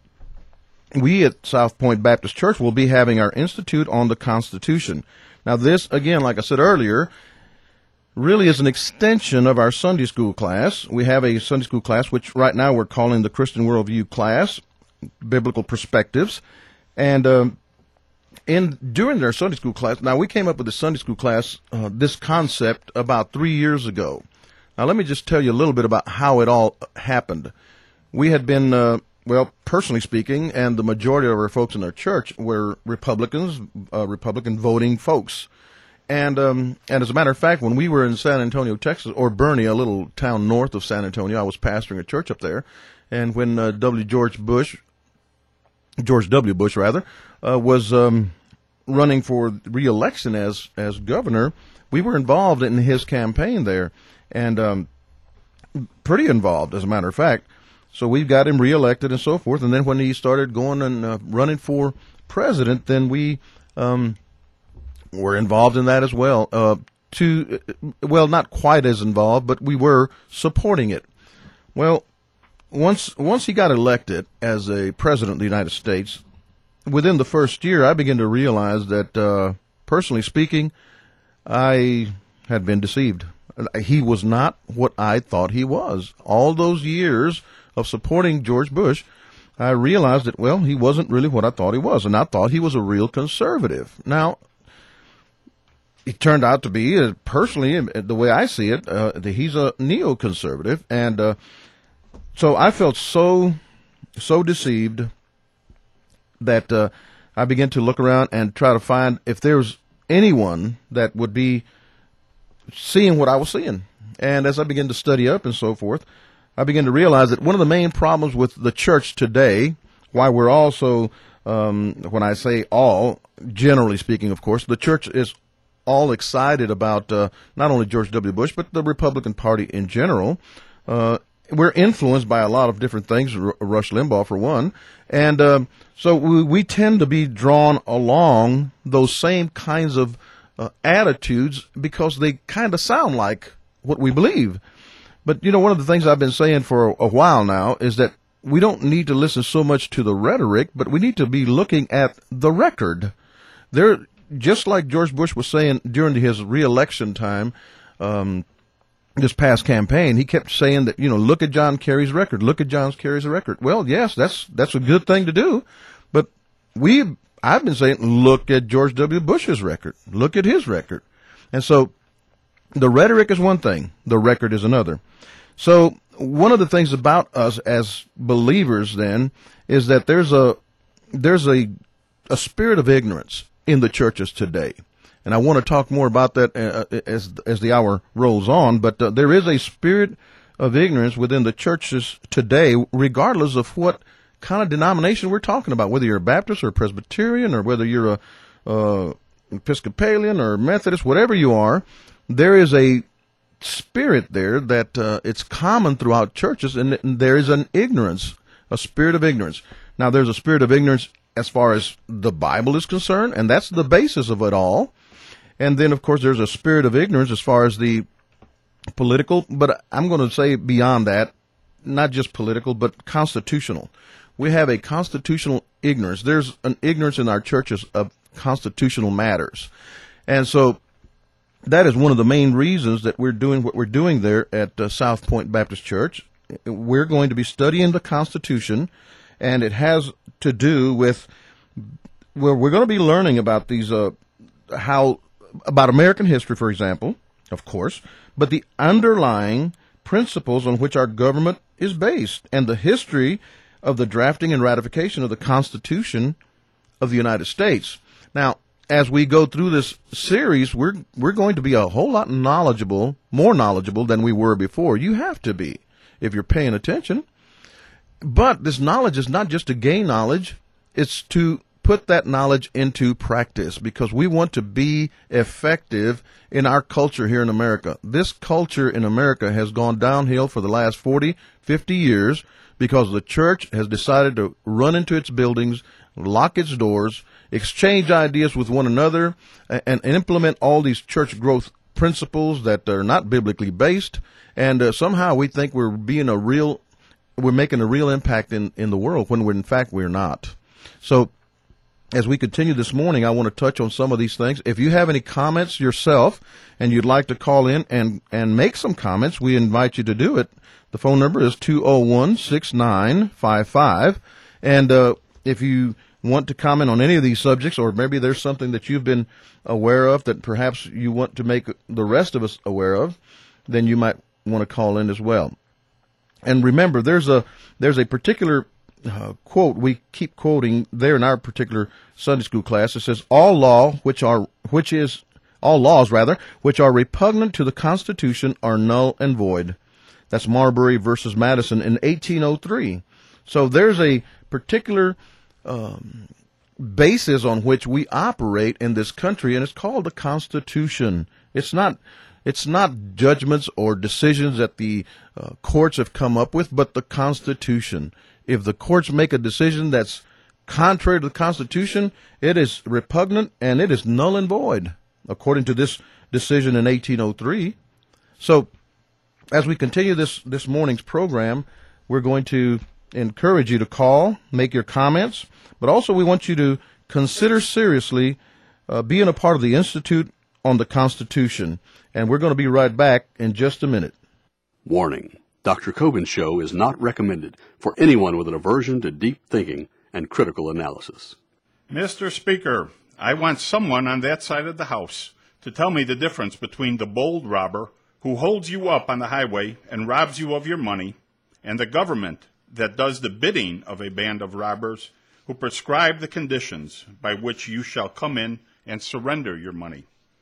we at South Point Baptist Church will be having our Institute on the Constitution. Now, this, again, like I said earlier, really is an extension of our Sunday school class. We have a Sunday school class, which right now we're calling the Christian Worldview class, Biblical Perspectives. And um, in during our Sunday school class, now we came up with the Sunday school class, uh, this concept about three years ago. Now let me just tell you a little bit about how it all happened. We had been, uh, well, personally speaking, and the majority of our folks in our church were Republicans, uh, Republican voting folks. And um, and as a matter of fact, when we were in San Antonio, Texas, or Bernie, a little town north of San Antonio, I was pastoring a church up there. And when uh, W. George Bush, George W. Bush rather, uh, was um, running for re-election as as governor, we were involved in his campaign there, and um, pretty involved, as a matter of fact. So we got him re-elected and so forth. And then when he started going and uh, running for president, then we. Um, We're involved in that as well. Uh, to well, not quite as involved, but we were supporting it. Well, once once he got elected as a president of the United States, within the first year, I began to realize that, uh, personally speaking, I had been deceived. He was not what I thought he was. All those years of supporting George Bush, I realized that, well, he wasn't really what I thought he was, and I thought he was a real conservative. Now, he turned out to be, uh, personally, the way I see it, uh, he's a neoconservative, and uh, so I felt so, so deceived that uh, I began to look around and try to find if there was anyone that would be seeing what I was seeing. And as I began to study up and so forth, I began to realize that one of the main problems with the church today, why we're also, um, when I say all, generally speaking, of course, the church is all excited about uh, not only George W. Bush, but the Republican Party in general. Uh, we're influenced by a lot of different things, R- Rush Limbaugh for one, and um, so we, we tend to be drawn along those same kinds of uh, attitudes because they kind of sound like what we believe. But, you know, one of the things I've been saying for a, a while now is that we don't need to listen so much to the rhetoric, but we need to be looking at the record. There. Just like George Bush was saying during his re-election time, um, this past campaign, he kept saying that, you know, look at John Kerry's record, look at John Kerry's record. Well, yes, that's that's a good thing to do, but we, I've been saying, look at George W. Bush's record, look at his record. And so the rhetoric is one thing, the record is another. So one of the things about us as believers then is that there's a, there's a, a spirit of ignorance in the churches today. And I want to talk more about that uh, as as the hour rolls on, but uh, there is a spirit of ignorance within the churches today, regardless of what kind of denomination we're talking about, whether you're a Baptist or a Presbyterian or whether you're a uh, Episcopalian or Methodist, whatever you are, there is a spirit there that uh, it's common throughout churches, and, and there is an ignorance, a spirit of ignorance. Now, there's a spirit of ignorance as far as the Bible is concerned, and that's the basis of it all. And then, of course, there's a spirit of ignorance as far as the political, but I'm going to say beyond that, not just political, but constitutional. We have a constitutional ignorance. There's an ignorance in our churches of constitutional matters. And so that is one of the main reasons that we're doing what we're doing there at uh, South Point Baptist Church. We're going to be studying the Constitution, and it has to do with, well, we're going to be learning about these, uh, how, about American history, for example, of course, but the underlying principles on which our government is based and the history of the drafting and ratification of the Constitution of the United States. Now, as we go through this series, we're we're going to be a whole lot knowledgeable, more knowledgeable than we were before. You have to be if you're paying attention. But this knowledge is not just to gain knowledge, it's to put that knowledge into practice, because we want to be effective in our culture here in America. This culture in America has gone downhill for the last forty, fifty years because the church has decided to run into its buildings, lock its doors, exchange ideas with one another, and, and implement all these church growth principles that are not biblically based. And uh, somehow we think we're being a real, we're making a real impact in, in the world when we're, in fact we're not. So as we continue this morning, I want to touch on some of these things. If you have any comments yourself and you'd like to call in and, and make some comments, we invite you to do it. The phone number is two oh one, six nine five five. And uh, if you want to comment on any of these subjects, or maybe there's something that you've been aware of that perhaps you want to make the rest of us aware of, then you might want to call in as well. And remember, there's a there's a particular uh, quote we keep quoting there in our particular Sunday school class. It says, "All law which are which is all laws rather which are repugnant to the Constitution are null and void." That's Marbury versus Madison in eighteen oh three. So there's a particular um, basis on which we operate in this country, and it's called the Constitution. It's not it's not judgments or decisions that the uh, courts have come up with, but the Constitution. If the courts make a decision that's contrary to the Constitution, it is repugnant and it is null and void, according to this decision in eighteen oh three. So as we continue this, this morning's program, we're going to encourage you to call, make your comments, but also we want you to consider seriously uh, being a part of the Institute on the Constitution. And we're going to be right back in just a minute. Warning: Doctor Coben's show is not recommended for anyone with an aversion to deep thinking and critical analysis. Mister Speaker, I want someone on that side of the House to tell me the difference between the bold robber who holds you up on the highway and robs you of your money, and the government that does the bidding of a band of robbers who prescribe the conditions by which you shall come in and surrender your money.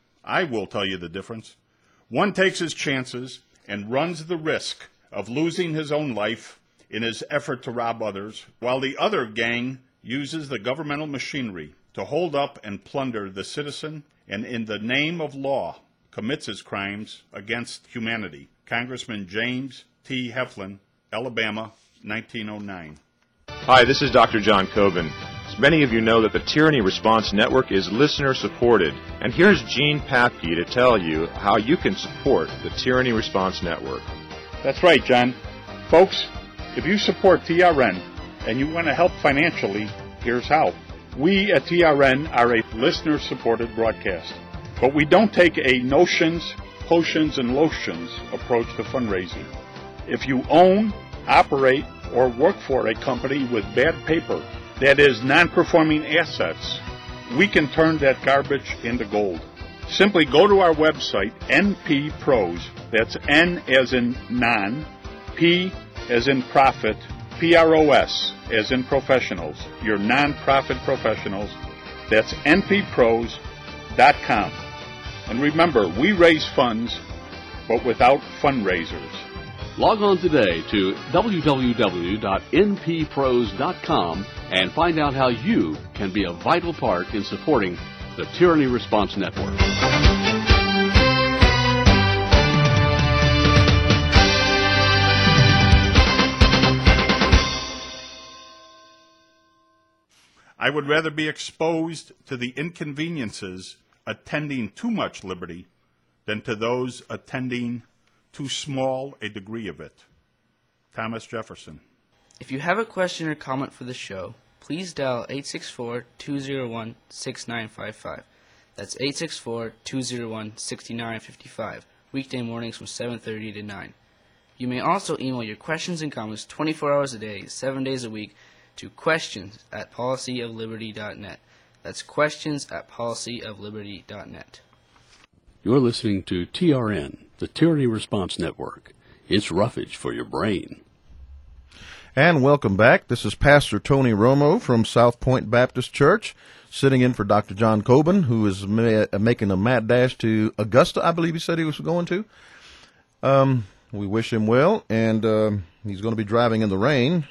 I will tell you the difference. One takes his chances and runs the risk of losing his own life in his effort to rob others, while the other gang uses the governmental machinery to hold up and plunder the citizen, and in the name of law commits his crimes against humanity. Congressman James T. Heflin, Alabama, nineteen oh nine. Hi, this is Doctor John Coben. As many of you know that the Tyranny Response Network is listener-supported, and here's Gene Papke to tell you how you can support the Tyranny Response Network. That's right, John. Folks, if you support T R N and you want to help financially, here's how. We at T R N are a listener-supported broadcast, but we don't take a notions, potions, and lotions approach to fundraising. If you own, operate, or work for a company with bad paper, that is, non-performing assets, we can turn that garbage into gold. Simply go to our website, N P Pros, that's N as in non, P as in profit, P R O S as in professionals, your non-profit professionals, that's N P pros dot com. And remember, we raise funds, but without fundraisers. Log on today to w w w dot n p pros dot com and find out how you can be a vital part in supporting the Tyranny Response Network. I would rather be exposed to the inconveniences attending too much liberty than to those attending too small a degree of it. Thomas Jefferson. If you have a question or comment for the show, please dial eight six four, two zero one, six nine five five. That's eight six four, two zero one, six nine five five, weekday mornings from seven thirty to nine. You may also email your questions and comments twenty-four hours a day, seven days a week, to questions at policy of liberty dot net. That's questions at policy of liberty dot net. You're listening to T R N, the Tyranny Response Network. It's roughage for your brain. And welcome back. This is Pastor Tony Romo from South Point Baptist Church, sitting in for Doctor John Coben, who is ma- making a mad dash to Augusta, I believe he said he was going to. Um, we wish him well, and uh, he's going to be driving in the rain.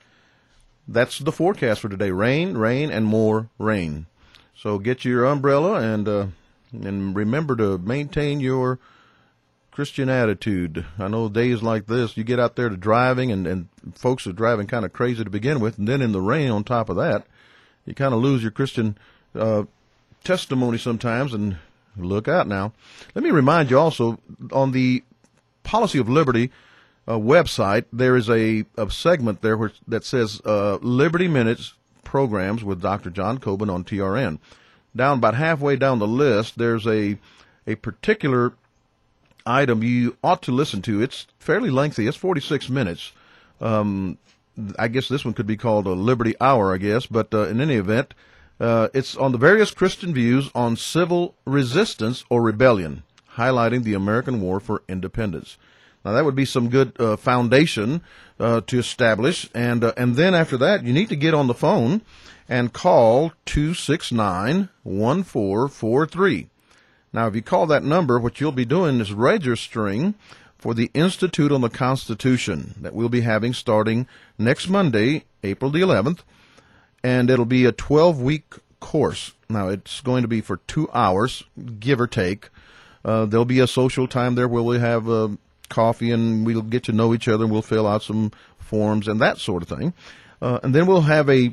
That's the forecast for today. Rain, rain, and more rain. So get your umbrella and uh, and remember to maintain your Christian attitude. I know days like this, you get out there to driving, and, and folks are driving kind of crazy to begin with, and then in the rain on top of that, you kind of lose your Christian uh, testimony sometimes, and look out now. Let me remind you also, on the Policy of Liberty uh, website, there is a, a segment there where, that says uh, Liberty Minutes Programs with Doctor John Coben on T R N. Down about halfway down the list, there's a a particular item you ought to listen to. It's fairly lengthy. It's forty-six minutes. Um, I guess this one could be called a Liberty Hour, I guess. But uh, in any event, uh, it's on the various Christian views on civil resistance or rebellion, highlighting the American War for Independence. Now, that would be some good uh, foundation uh, to establish. And, uh, and then after that, you need to get on the phone and call two six nine, one four four three. Now, if you call that number, what you'll be doing is registering for the Institute on the Constitution that we'll be having starting next Monday, April the eleventh, and it'll be a twelve-week course. Now, it's going to be for two hours, give or take. Uh, there'll be a social time there where we'll have uh, coffee, and we'll get to know each other, and we'll fill out some forms and that sort of thing. Uh, and then we'll have a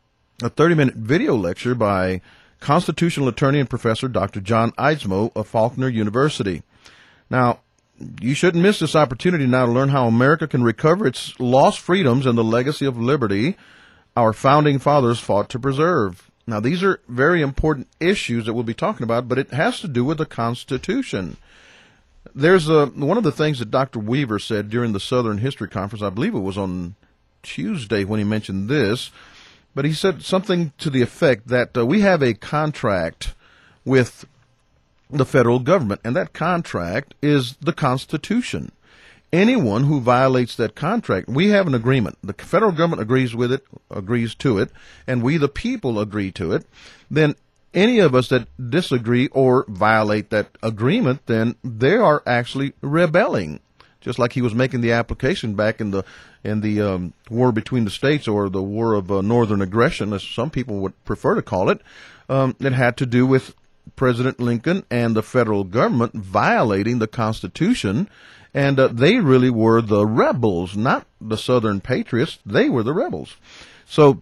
a thirty-minute video lecture by constitutional attorney and professor Doctor John Eidsmoe of Faulkner University. Now, you shouldn't miss this opportunity now to learn how America can recover its lost freedoms and the legacy of liberty our founding fathers fought to preserve. Now, these are very important issues that we'll be talking about, but it has to do with the Constitution. There's a, one of the things that Doctor Weaver said during the Southern History Conference, I believe it was on Tuesday when he mentioned this, but he said something to the effect that uh, we have a contract with the federal government, and that contract is the Constitution. Anyone who violates that contract, we have an agreement. The federal government agrees with it, agrees to it, and we, the people, agree to it. Then any of us that disagree or violate that agreement, then they are actually rebelling. Just like he was making the application back in the in the um, war between the states, or the war of uh, northern aggression, as some people would prefer to call it. Um, it had to do with President Lincoln and the federal government violating the Constitution, and uh, they really were the rebels, not the Southern patriots. They were the rebels. So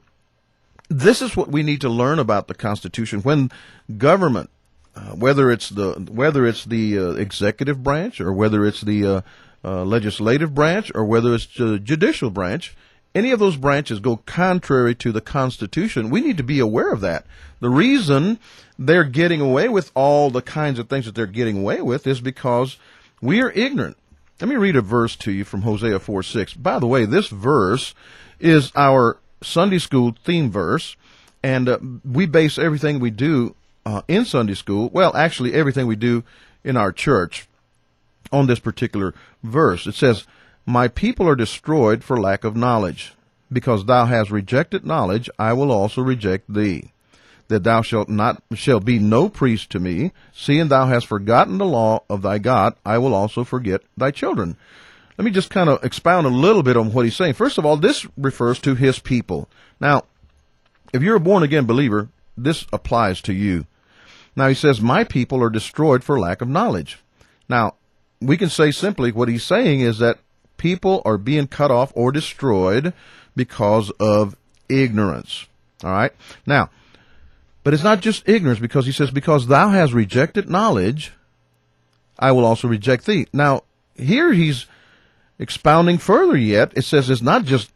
this is what we need to learn about the Constitution. When government, uh, whether it's the whether it's the uh, executive branch, or whether it's the uh, uh, legislative branch, or whether it's the judicial branch, any of those branches go contrary to the Constitution, we need to be aware of that. The reason they're getting away with all the kinds of things that they're getting away with is because we are ignorant. Let me read a verse to you from Hosea four six. By the way, this verse is our Sunday school theme verse, and uh, we base everything we do uh, in Sunday school, well, actually everything we do in our church, on this particular verse. It says, "My people are destroyed for lack of knowledge. Because thou hast rejected knowledge, I will also reject thee. That thou shalt not shall be no priest to me, seeing thou hast forgotten the law of thy God, I will also forget thy children." let me just kind of expound a little bit on what he's saying. First of all, this refers to his people. Now, if you're a born-again believer, this applies to you. Now, he says, my people are destroyed for lack of knowledge. Now, we can say simply what he's saying is that people are being cut off or destroyed because of ignorance. All right? Now, but it's not just ignorance, because he says, because thou hast rejected knowledge, I will also reject thee. Now, here he's expounding further yet. It says it's not just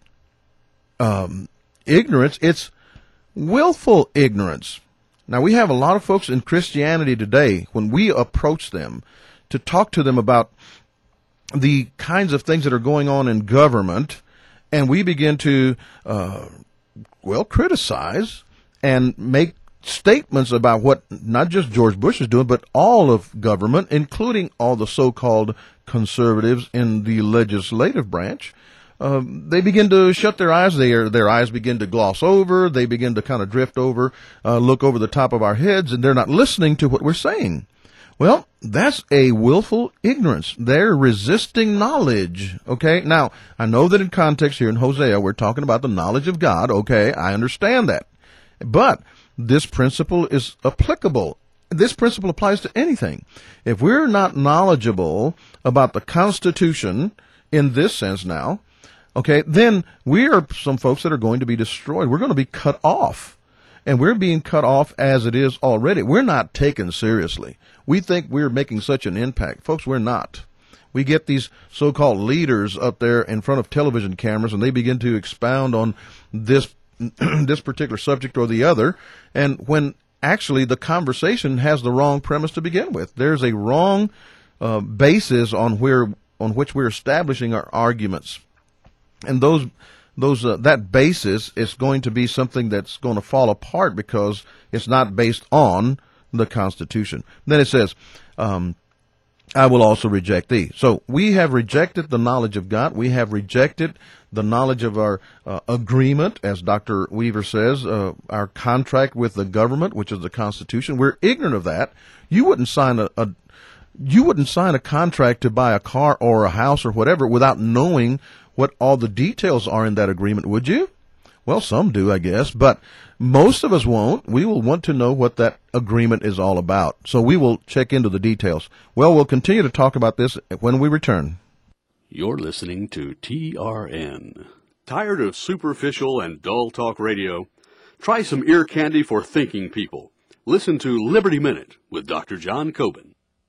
um, ignorance, it's willful ignorance. Now, we have a lot of folks in Christianity today, when we approach them to talk to them about the kinds of things that are going on in government, and we begin to, uh, well, criticize and make statements about what not just George Bush is doing, but all of government, including all the so-called conservatives in the legislative branch, um, they begin to shut their eyes. Their their eyes begin to gloss over. They begin to kind of drift over, uh, look over the top of our heads, and they're not listening to what we're saying. Well, that's a willful ignorance. They're resisting knowledge. Okay, now I know that in context here in Hosea we're talking about the knowledge of God. Okay, I understand that, but this principle is applicable. This principle applies to anything. If we're not knowledgeable about the Constitution in this sense now, okay, then we are some folks that are going to be destroyed. We're going to be cut off. And we're being cut off as it is already. We're not taken seriously. We think we're making such an impact. Folks, we're not. We get these so-called leaders up there in front of television cameras, and they begin to expound on this this particular subject or the other, and when actually the conversation has the wrong premise to begin with. There's a wrong uh, basis on where on which we're establishing our arguments, and those those uh, that basis is going to be something that's going to fall apart because it's not based on the Constitution. Then it says, um, I will also reject thee. So we have rejected the knowledge of God. We have rejected the knowledge of our uh, agreement, as Doctor Weaver says, uh, our contract with the government, which is the Constitution. We're ignorant of that. You wouldn't sign a, a you wouldn't sign a contract to buy a car or a house or whatever without knowing what all the details are in that agreement, would you? Well, some do, I guess, but most of us won't. We will want to know what that agreement is all about. So we will check into the details. Well, we'll continue to talk about this when we return. You're listening to T R N. Tired of superficial and dull talk radio? Try some ear candy for thinking people. Listen to Liberty Minute with Doctor John Coben.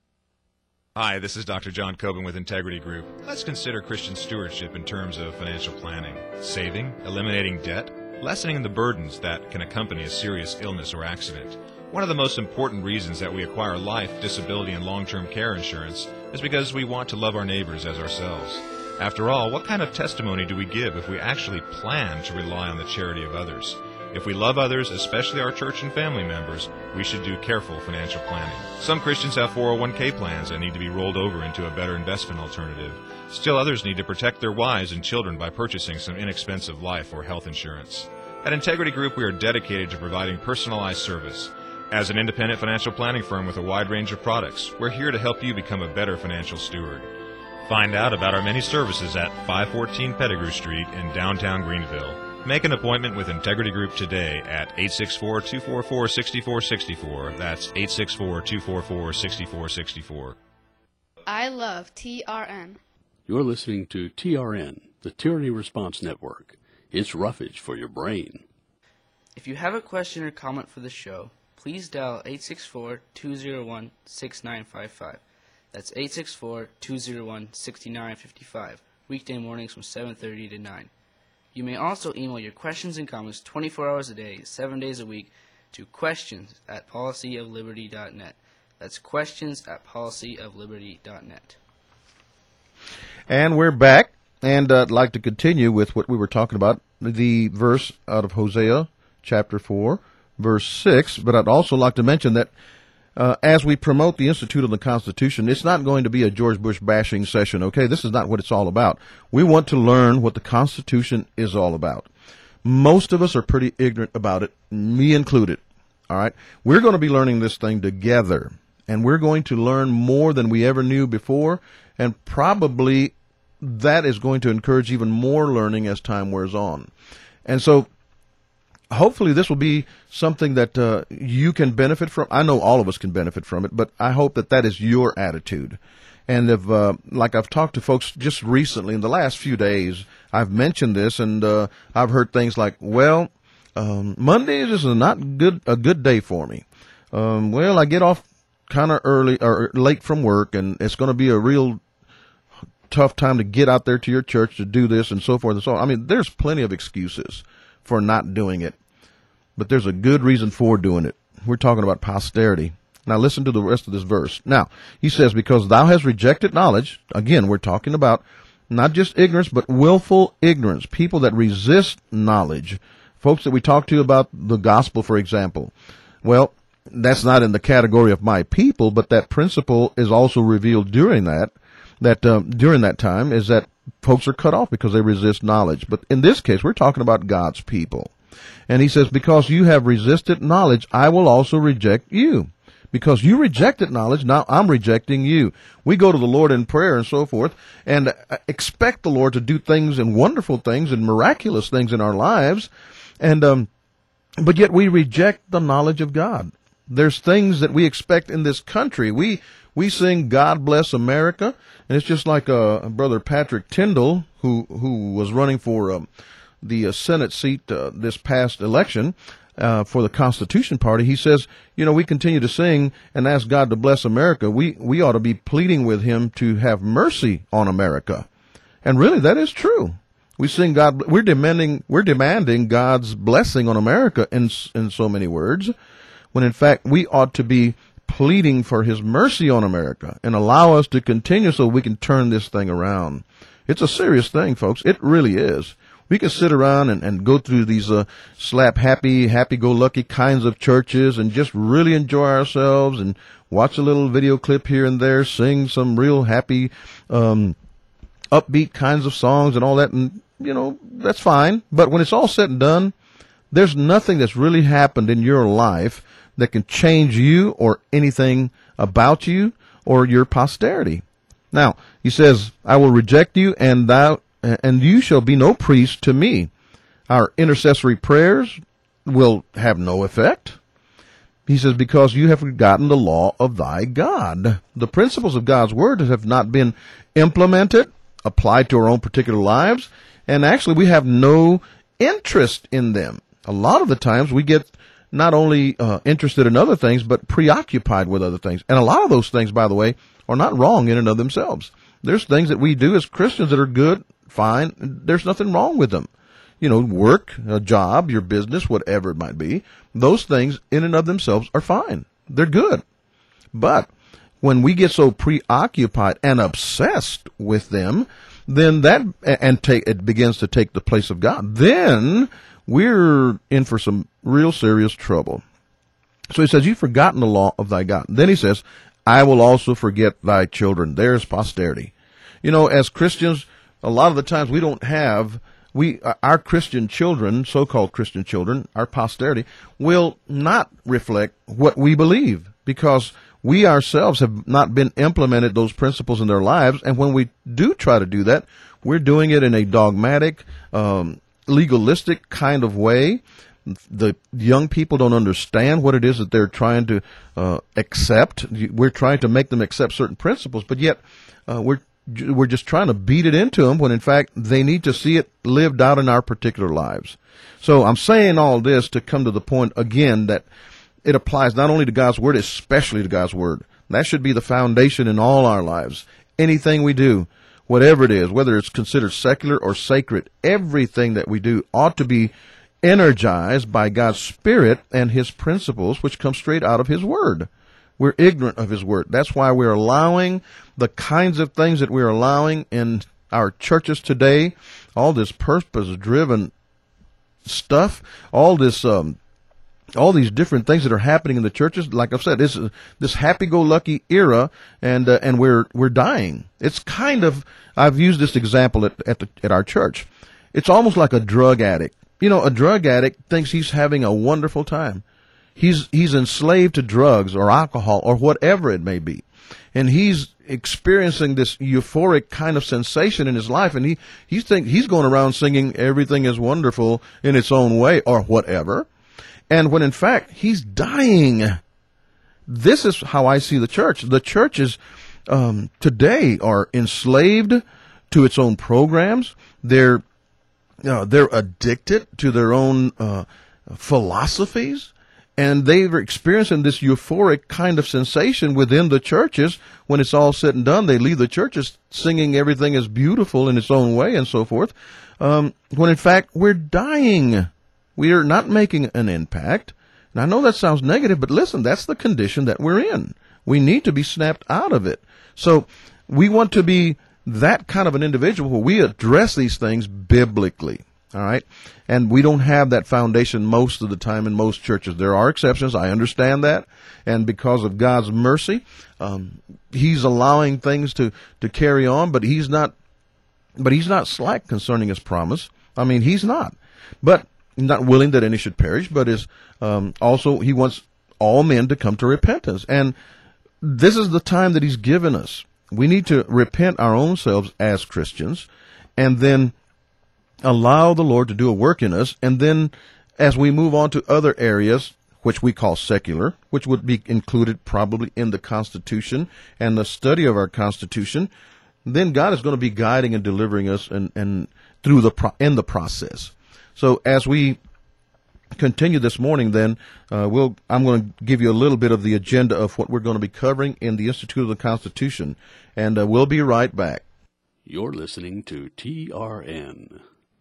Hi, this is Doctor John Coben with Integrity Group. Let's consider Christian stewardship in terms of financial planning, saving, eliminating debt, lessening the burdens that can accompany a serious illness or accident. One of the most important reasons that we acquire life, disability, and long-term care insurance is because we want to love our neighbors as ourselves. After all, what kind of testimony do we give if we actually plan to rely on the charity of others? If we love others, especially our church and family members, we should do careful financial planning. Some Christians have four oh one k plans that need to be rolled over into a better investment alternative. Still others need to protect their wives and children by purchasing some inexpensive life or health insurance. At Integrity Group, we are dedicated to providing personalized service. As an independent financial planning firm with a wide range of products, we're here to help you become a better financial steward. Find out about our many services at five fourteen Pettigrew Street in downtown Greenville. Make an appointment with Integrity Group today at eight six four, two four four, six four six four. That's eight six four, two four four, six four six four. I love T R N. You're listening to T R N, the Tyranny Response Network. It's roughage for your brain. If you have a question or comment for the show, please dial eight six four, two oh one, six nine five five. That's eight six four, two oh one, six nine five five, weekday mornings from seven thirty to nine. You may also email your questions and comments twenty-four hours a day, seven days a week to questions at policy of liberty dot net. That's questions at policy of liberty dot net. And we're back, and uh, I'd like to continue with what we were talking about, the verse out of Hosea chapter four, verse six. But I'd also like to mention that Uh, as we promote the Institute of the Constitution, it's not going to be a George Bush bashing session, okay? This is not what it's all about. We want to learn what the Constitution is all about. Most of us are pretty ignorant about it, me included, all right? We're going to be learning this thing together, and we're going to learn more than we ever knew before, and probably that is going to encourage even more learning as time wears on. And so hopefully this will be something that uh, you can benefit from. I know all of us can benefit from it, but I hope that that is your attitude. And if, uh, like I've talked to folks just recently in the last few days, I've mentioned this, and uh, I've heard things like, well, um, Mondays is not good a good day for me. Um, well, I get off kind of early or late from work, and it's going to be a real tough time to get out there to your church to do this and so forth and so on. I mean, there's plenty of excuses for not doing it, but there's a good reason for doing it. We're talking about posterity. Now listen to the rest of this verse. Now, he says, because thou hast rejected knowledge. Again, we're talking about not just ignorance, but willful ignorance. People that resist knowledge. Folks that we talk to about the gospel, for example. Well, that's not in the category of my people, but that principle is also revealed during that, that um, during that time, is that folks are cut off because they resist knowledge. But in this case, we're talking about God's people. And he says, because you have resisted knowledge, I will also reject you. Because you rejected knowledge, now I'm rejecting you. We go to the Lord in prayer and so forth, and expect the Lord to do things and wonderful things and miraculous things in our lives, and um, but yet we reject the knowledge of God. There's things that we expect in this country. We we sing "God Bless America," and it's just like uh, Brother Patrick Tyndall, who who was running for um, the uh, Senate seat uh, this past election. Uh, for the Constitution Party, he says, you know, we continue to sing and ask God to bless America. We we ought to be pleading with him to have mercy on America. And really, that is true. We sing God, we're demanding, we're demanding God's blessing on America in, in so many words, when in fact we ought to be pleading for his mercy on America and allow us to continue so we can turn this thing around. It's a serious thing, folks. It really is. We can sit around and, and go through these uh, slap happy, happy-go-lucky kinds of churches and just really enjoy ourselves and watch a little video clip here and there, sing some real happy, um, upbeat kinds of songs and all that. And, you know, that's fine. But when it's all said and done, there's nothing that's really happened in your life that can change you or anything about you or your posterity. Now, he says, I will reject you, and thou and you shall be no priest to me. Our intercessory prayers will have no effect. He says, because you have forgotten the law of thy God. The principles of God's word have not been implemented, applied to our own particular lives, and actually we have no interest in them. A lot of the times we get not only uh, interested in other things, but preoccupied with other things. And a lot of those things, by the way, are not wrong in and of themselves. There's things that we do as Christians that are good, fine. There's nothing wrong with them. You know, work, a job, your business, whatever it might be. Those things in and of themselves are fine. They're good. But when we get so preoccupied and obsessed with them, then that, and take, it begins to take the place of God, then we're in for some real serious trouble. So he says, you've forgotten the law of thy God. Then he says, I will also forget thy children. There's posterity. You know, as Christians, a lot of the times we don't have, we, our Christian children, so-called Christian children, our posterity, will not reflect what we believe because we ourselves have not been implemented those principles in their lives. And when we do try to do that, we're doing it in a dogmatic, um, legalistic kind of way. The young people don't understand what it is that they're trying to uh, accept. We're trying to make them accept certain principles, but yet uh, we're we're just trying to beat it into them when, in fact, they need to see it lived out in our particular lives. So I'm saying all this to come to the point, again, that it applies not only to God's Word, especially to God's Word. That should be the foundation in all our lives. Anything we do, whatever it is, whether it's considered secular or sacred, everything that we do ought to be energized by God's Spirit and His principles, which come straight out of His Word. We're ignorant of His Word. That's why we're allowing the kinds of things that we're allowing in our churches today, all this purpose-driven stuff, all this, um, all these different things that are happening in the churches. Like I've said, this this happy-go-lucky era, and uh, and we're we're dying. It's kind of, I've used this example at at, the, at our church. It's almost like a drug addict. You know, a drug addict thinks he's having a wonderful time. He's he's enslaved to drugs or alcohol or whatever it may be. And he's experiencing this euphoric kind of sensation in his life, and he he think he's going around singing everything is wonderful in its own way or whatever, and when in fact he's dying. This is how I see the church. The church is um, today are enslaved to its own programs. They're uh, they're addicted to their own uh, philosophies. And they're experiencing this euphoric kind of sensation within the churches. When it's all said and done, they leave the churches singing everything is beautiful in its own way and so forth. Um, when in fact, we're dying. We are not making an impact. And I know that sounds negative, but listen, that's the condition that we're in. We need to be snapped out of it. So we want to be that kind of an individual where we address these things biblically. All right. And we don't have that foundation most of the time in most churches. There are exceptions. I understand that. And because of God's mercy, um, he's allowing things to, to carry on, but he's not, but he's not slack concerning his promise. I mean, he's not, but not willing that any should perish, but is, um, also he wants all men to come to repentance. And this is the time that he's given us. We need to repent our own selves as Christians and then allow the Lord to do a work in us, and then as we move on to other areas, which we call secular, which would be included probably in the Constitution and the study of our Constitution, then God is going to be guiding and delivering us and, and through the pro- in the process. So as we continue this morning, then uh, we'll I'm going to give you a little bit of the agenda of what we're going to be covering in the Institute of the Constitution, and uh, we'll be right back. You're listening to T R N.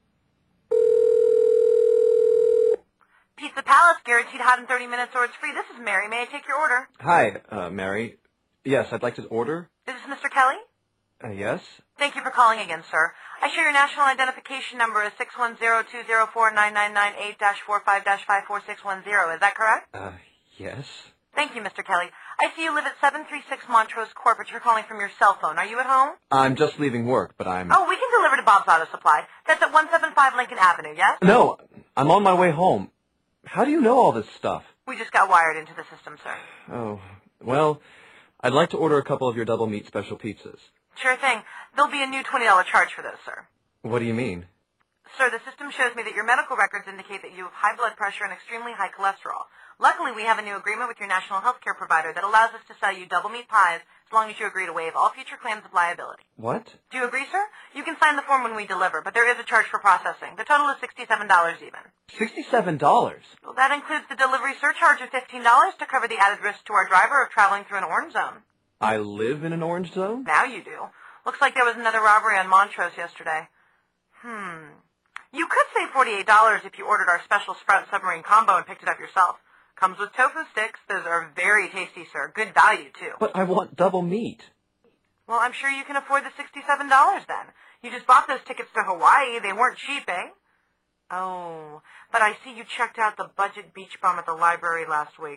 Pizza Palace, guaranteed hot in thirty minutes or it's free. This is Mary. May I take your order? Hi, uh, Mary. Yes, I'd like to order. Is this Mister Kelly? Uh, yes? Thank you for calling again, sir. I show your national identification number is six one zero two zero four nine nine nine eight dash four five dash five four six one zero. Is that correct? Uh, yes. Thank you, Mister Kelly. I see you live at seven three six Montrose Court, but you're calling from your cell phone. Are you at home? I'm just leaving work, but I'm... Oh, we can deliver to Bob's Auto Supply. That's at one seven five Lincoln Avenue, yes? No, I'm on my way home. How do you know all this stuff? We just got wired into the system, sir. Oh, well, I'd like to order a couple of your double meat special pizzas. Sure thing. There'll be a new twenty dollars charge for those, sir. What do you mean? Sir, the system shows me that your medical records indicate that you have high blood pressure and extremely high cholesterol. Luckily, we have a new agreement with your national health care provider that allows us to sell you double meat pies as long as you agree to waive all future claims of liability. What? Do you agree, sir? You can sign the form when we deliver, but there is a charge for processing. The total is sixty-seven dollars even. sixty-seven dollars? Well, that includes the delivery surcharge of fifteen dollars to cover the added risk to our driver of traveling through an orange zone. I live in an orange zone? Now you do. Looks like there was another robbery on Montrose yesterday. Hmm. You could save forty-eight dollars if you ordered our special Sprout Submarine Combo and picked it up yourself. Comes with tofu sticks. Those are very tasty, sir. Good value, too. But I want double meat. Well, I'm sure you can afford the sixty-seven dollars then. You just bought those tickets to Hawaii. They weren't cheap, eh? Oh, but I see you checked out the budget beach bum at the library last week.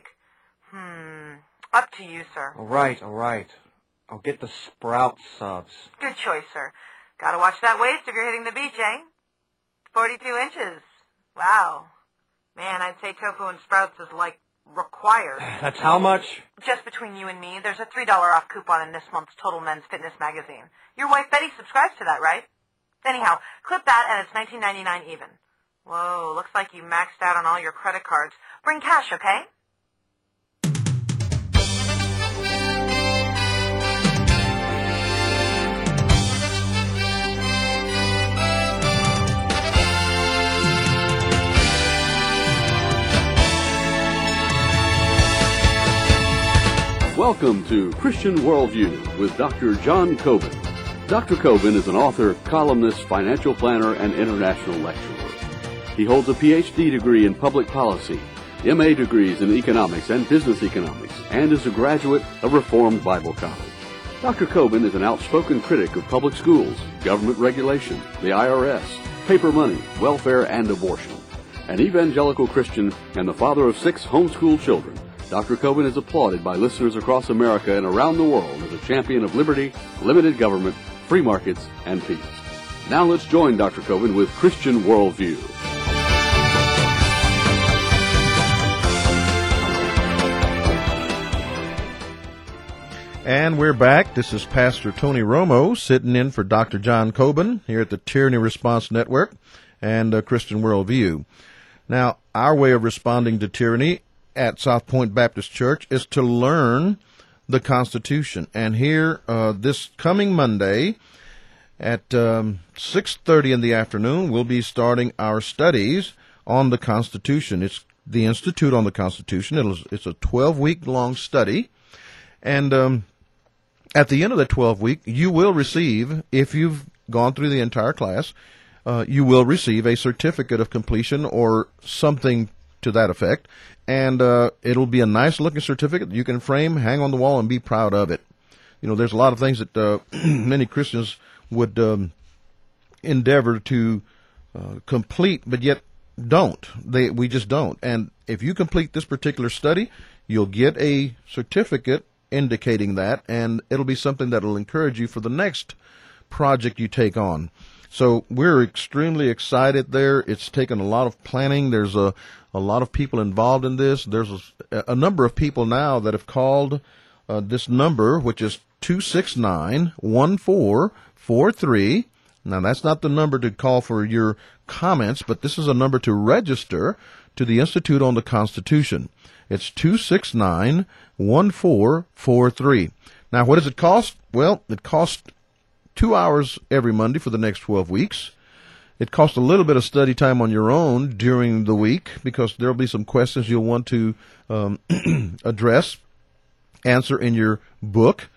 Hmm. Up to you, sir. All right, all right. I'll get the Sprout subs. Good choice, sir. Gotta watch that waist if you're hitting the beach, eh? forty-two inches. Wow. Man, I'd say tofu and sprouts is, like, required. That's how much? Just between you and me, there's a three dollars off coupon in this month's Total Men's Fitness magazine. Your wife Betty subscribes to that, right? Anyhow, clip that and it's nineteen ninety-nine even. Whoa, looks like you maxed out on all your credit cards. Bring cash, okay? Welcome to Christian Worldview with Doctor John Coben. Doctor Coben is an author, columnist, financial planner, and international lecturer. He holds a P H D degree in public policy, M A degrees in economics and business economics, and is a graduate of Reformed Bible College. Doctor Coben is an outspoken critic of public schools, government regulation, the I R S, paper money, welfare, and abortion. An evangelical Christian and the father of six homeschooled children, Doctor Coben is applauded by listeners across America and around the world as a champion of liberty, limited government, free markets, and peace. Now let's join Doctor Coben with Christian Worldview. And we're back. This is Pastor Tony Romo sitting in for Doctor John Coben here at the Tyranny Response Network and uh, Christian Worldview. Now, our way of responding to tyranny at South Point Baptist Church is to learn the Constitution. And here, uh, this coming Monday at um, six thirty in the afternoon, we'll be starting our studies on the Constitution. It's the Institute on the Constitution. It'll, it's a twelve-week-long study. And um, at the end of the twelve week, you will receive, if you've gone through the entire class, uh, you will receive a certificate of completion or something to that effect. And uh, it'll be a nice-looking certificate that you can frame, hang on the wall, and be proud of it. You know, there's a lot of things that uh, many Christians would um, endeavor to uh, complete, but yet don't. They we just don't. And if you complete this particular study, you'll get a certificate indicating that, and it'll be something that will encourage you for the next project you take on. So we're extremely excited there. It's taken a lot of planning. There's a, a lot of people involved in this. There's a, a number of people now that have called uh, this number, which is two six nine, one four four three. Now, that's not the number to call for your comments, but this is a number to register to the Institute on the Constitution. It's two six nine, one four four three. Now, what does it cost? Well, it costs two hours every Monday for the next twelve weeks. It costs a little bit of study time on your own during the week because there will be some questions you'll want to um, address, answer in your book.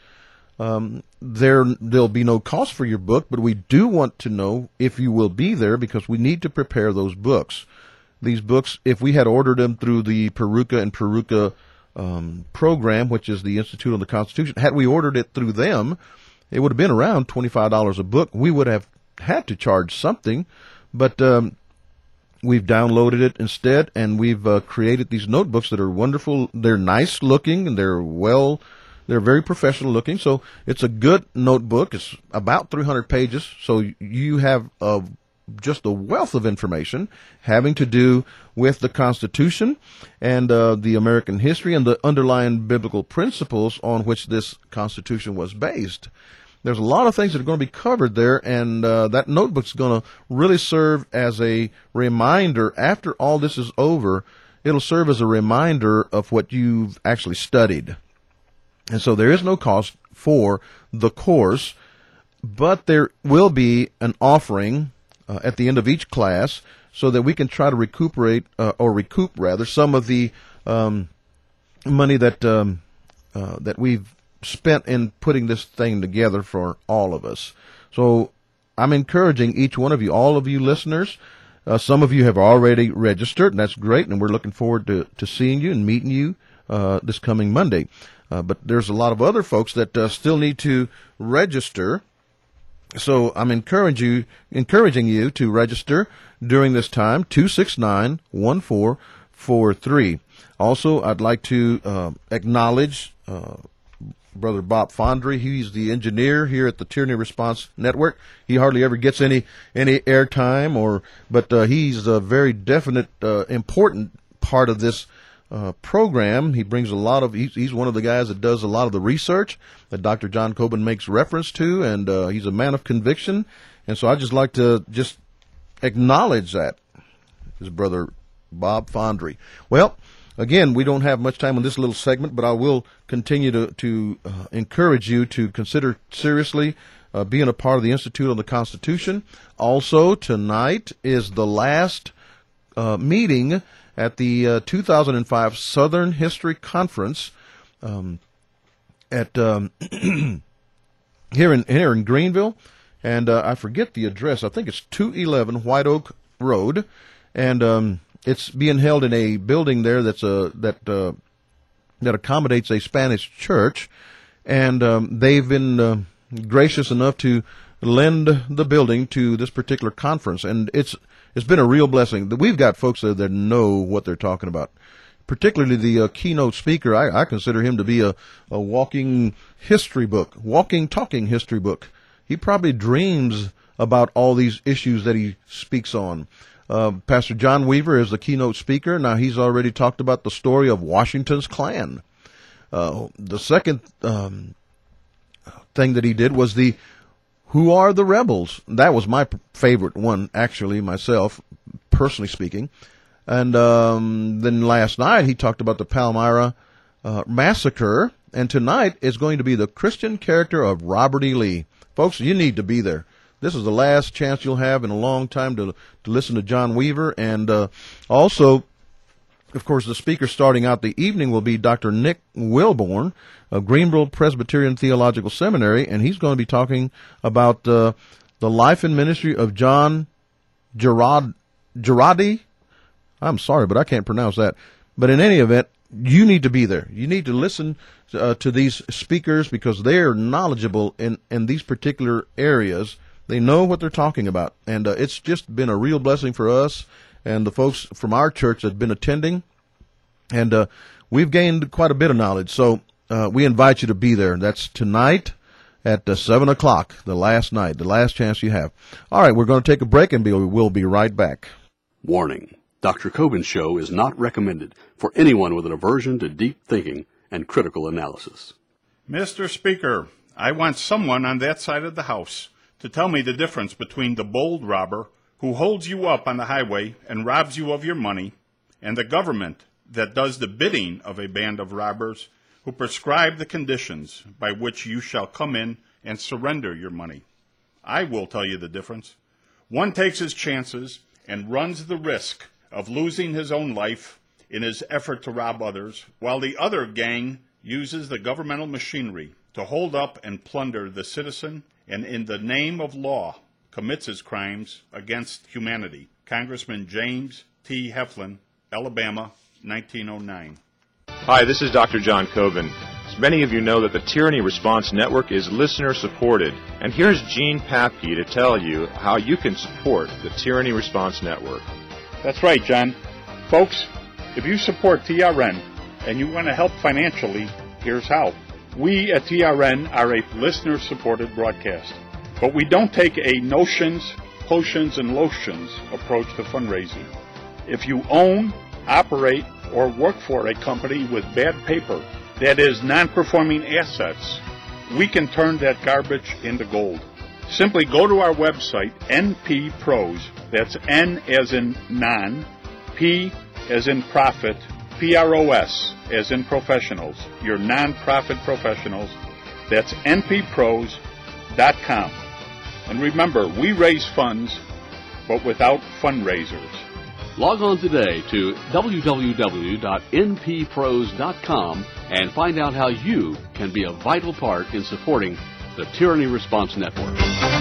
Um, there, there'll be no cost for your book, but we do want to know if you will be there because we need to prepare those books. These books, if we had ordered them through the Peruka and Peruka um, program, which is the Institute on the Constitution, had we ordered it through them, it would have been around twenty-five dollars a book. We would have had to charge something, but um, we've downloaded it instead, and we've uh, created these notebooks that are wonderful. They're nice looking, and they're well, they're very professional looking. So it's a good notebook. It's about three hundred pages, so you have a just a wealth of information having to do with the Constitution and uh, the American history and the underlying biblical principles on which this Constitution was based. There's a lot of things that are going to be covered there, and uh, that notebook's going to really serve as a reminder. After all this is over, it'll serve as a reminder of what you've actually studied. And so there is no cost for the course, but there will be an offering Uh, at the end of each class so that we can try to recuperate, uh, or recoup rather, some of the um, money that um, uh, that we've spent in putting this thing together for all of us. So I'm encouraging each one of you, all of you listeners. Uh, some of you have already registered, and that's great, and we're looking forward to, to seeing you and meeting you uh, this coming Monday. Uh, but there's a lot of other folks that uh, still need to register. So I'm encouraging you, encouraging you to register during this time, two six nine, one four four three. Also, I'd like to uh, acknowledge uh, Brother Bob Fondry. He's the engineer here at the Tyranny Response Network. He hardly ever gets any any airtime, or but uh, he's a very definite, uh, important part of this Uh, program. He brings a lot of, he's, he's one of the guys that does a lot of the research that Doctor John Coben makes reference to, and uh, he's a man of conviction. And so I'd just like to just acknowledge that, his brother Bob Fondry. Well, again, we don't have much time on this little segment, but I will continue to, to uh, encourage you to consider seriously uh, being a part of the Institute on the Constitution. Also, tonight is the last uh, meeting at the uh, two thousand five Southern History Conference um, at um, here in here in Greenville, and uh, I forget the address. I think it's two eleven White Oak Road, and um, it's being held in a building there that's a that uh, that accommodates a Spanish church, and um, they've been uh, gracious enough to lend the building to this particular conference, and it's it's been a real blessing. We've got folks there that know what they're talking about. Particularly the uh, keynote speaker, I, I consider him to be a, a walking history book, walking, talking history book. He probably dreams about all these issues that he speaks on. Uh, Pastor John Weaver is the keynote speaker. Now, he's already talked about the story of Washington's Klan. Uh, the second um, thing that he did was the Who Are the Rebels? That was my p- favorite one, actually, myself, personally speaking. And um, then last night he talked about the Palmyra uh, massacre, and tonight is going to be the Christian character of Robert E. Lee. Folks, you need to be there. This is the last chance you'll have in a long time to to listen to John Weaver. And uh, also, of course, the speaker starting out the evening will be Doctor Nick Wilborn of Greenville Presbyterian Theological Seminary, and he's going to be talking about uh, the life and ministry of John Gerard, Girardi. I'm sorry, but I can't pronounce that. But in any event, you need to be there. You need to listen uh, to these speakers because they are knowledgeable in, in these particular areas. They know what they're talking about. And uh, it's just been a real blessing for us and the folks from our church that have been attending. And uh, we've gained quite a bit of knowledge. So uh, we invite you to be there. That's tonight at uh, seven o'clock, the last night, the last chance you have. All right, we're going to take a break, and we'll be right back. Warning. Doctor Coben's show is not recommended for anyone with an aversion to deep thinking and critical analysis. Mister Speaker, I want someone on that side of the House to tell me the difference between the bold robber who holds you up on the highway and robs you of your money and the government that does the bidding of a band of robbers who prescribe the conditions by which you shall come in and surrender your money. I will tell you the difference. One takes his chances and runs the risk of losing his own life in his effort to rob others, while the other gang uses the governmental machinery to hold up and plunder the citizen and in the name of law commits his crimes against humanity. Congressman James T. Heflin, Alabama, nineteen oh nine. Hi, this is Doctor John Coben. As many of you know that the Tyranny Response Network is listener-supported, and here's Gene Papke to tell you how you can support the Tyranny Response Network. That's right, John. Folks, if you support T R N and you want to help financially, here's how. We at T R N are a listener-supported broadcast, but we don't take a notions, potions, and lotions approach to fundraising. If you own, operate, or work for a company with bad paper, that is, non-performing assets, we can turn that garbage into gold. Simply go to our website, N P Pros, that's N as in non, P as in profit, P R O S as in professionals, your non-profit professionals, that's N P pros dot com. And remember, we raise funds, but without fundraisers. Log on today to w w w dot n p pros dot com and find out how you can be a vital part in supporting the Tyranny Response Network.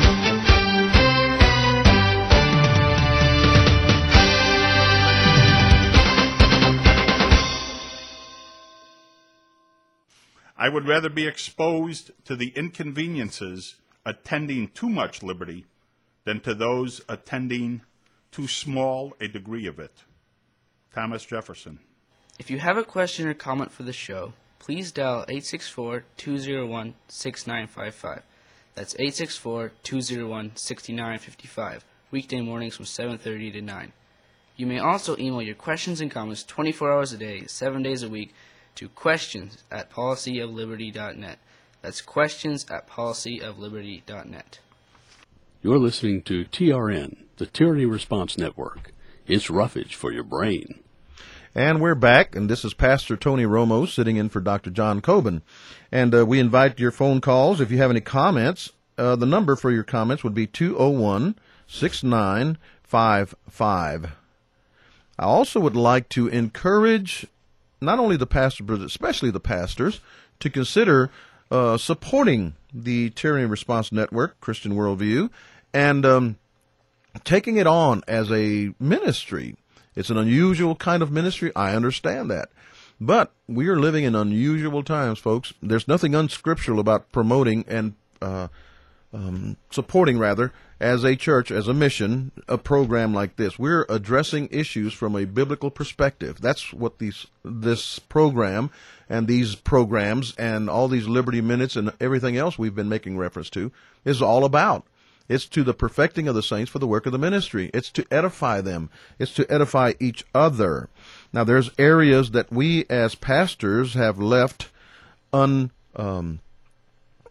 I would rather be exposed to the inconveniences attending too much liberty than to those attending too small a degree of it. Thomas Jefferson. If you have a question or comment for the show, please dial eight six four, two zero one, six nine five five. That's eight six four, two zero one, six nine five five, weekday mornings from seven thirty to nine. You may also email your questions and comments twenty-four hours a day, seven days a week, to questions at policy of liberty dot net. That's questions at policy of liberty dot net. You're listening to T R N, the Tyranny Response Network. It's roughage for your brain. And we're back, and this is Pastor Tony Romo sitting in for Doctor John Coben. And uh, we invite your phone calls. If you have any comments, uh, the number for your comments would be two oh one, six nine five five. I also would like to encourage not only the pastors, but especially the pastors, to consider uh, supporting the Tyranny Response Network, Christian Worldview, and um, taking it on as a ministry. It's an unusual kind of ministry. I understand that. But we are living in unusual times, folks. There's nothing unscriptural about promoting and uh, um, supporting, rather, as a church, as a mission, a program like this. We're addressing issues from a biblical perspective. That's what these this program and these programs and all these Liberty Minutes and everything else we've been making reference to is all about. It's to the perfecting of the saints for the work of the ministry. It's to edify them. It's to edify each other. Now, there's areas that we as pastors have left un, um,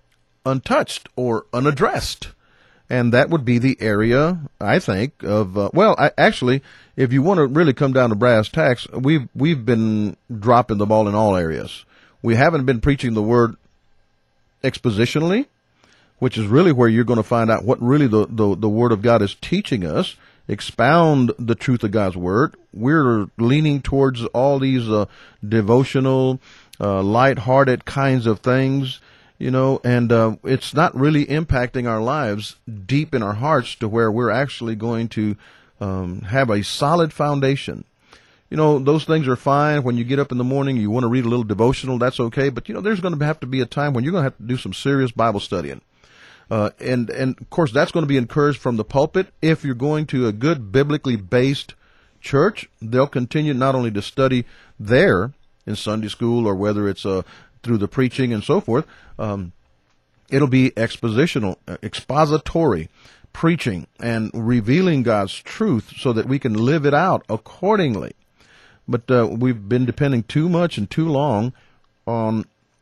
untouched or unaddressed. And that would be the area, I think, of, uh, well, I, actually, if you want to really come down to brass tacks, we've, we've been dropping the ball in all areas. We haven't been preaching the word expositionally, which is really where you're going to find out what really the, the, the Word of God is teaching us, expound the truth of God's Word. We're leaning towards all these uh, devotional, uh, light-hearted kinds of things, you know, and uh, it's not really impacting our lives deep in our hearts to where we're actually going to um, have a solid foundation. You know, those things are fine. When you get up in the morning, you want to read a little devotional, that's okay. But, you know, there's going to have to be a time when you're going to have to do some serious Bible studying. Uh, and, and, of course, that's going to be encouraged from the pulpit. If you're going to a good biblically based church, they'll continue not only to study there in Sunday school or whether it's uh, through the preaching and so forth. Um, it'll be expositional, expository preaching and revealing God's truth so that we can live it out accordingly. But uh, we've been depending too much and too long on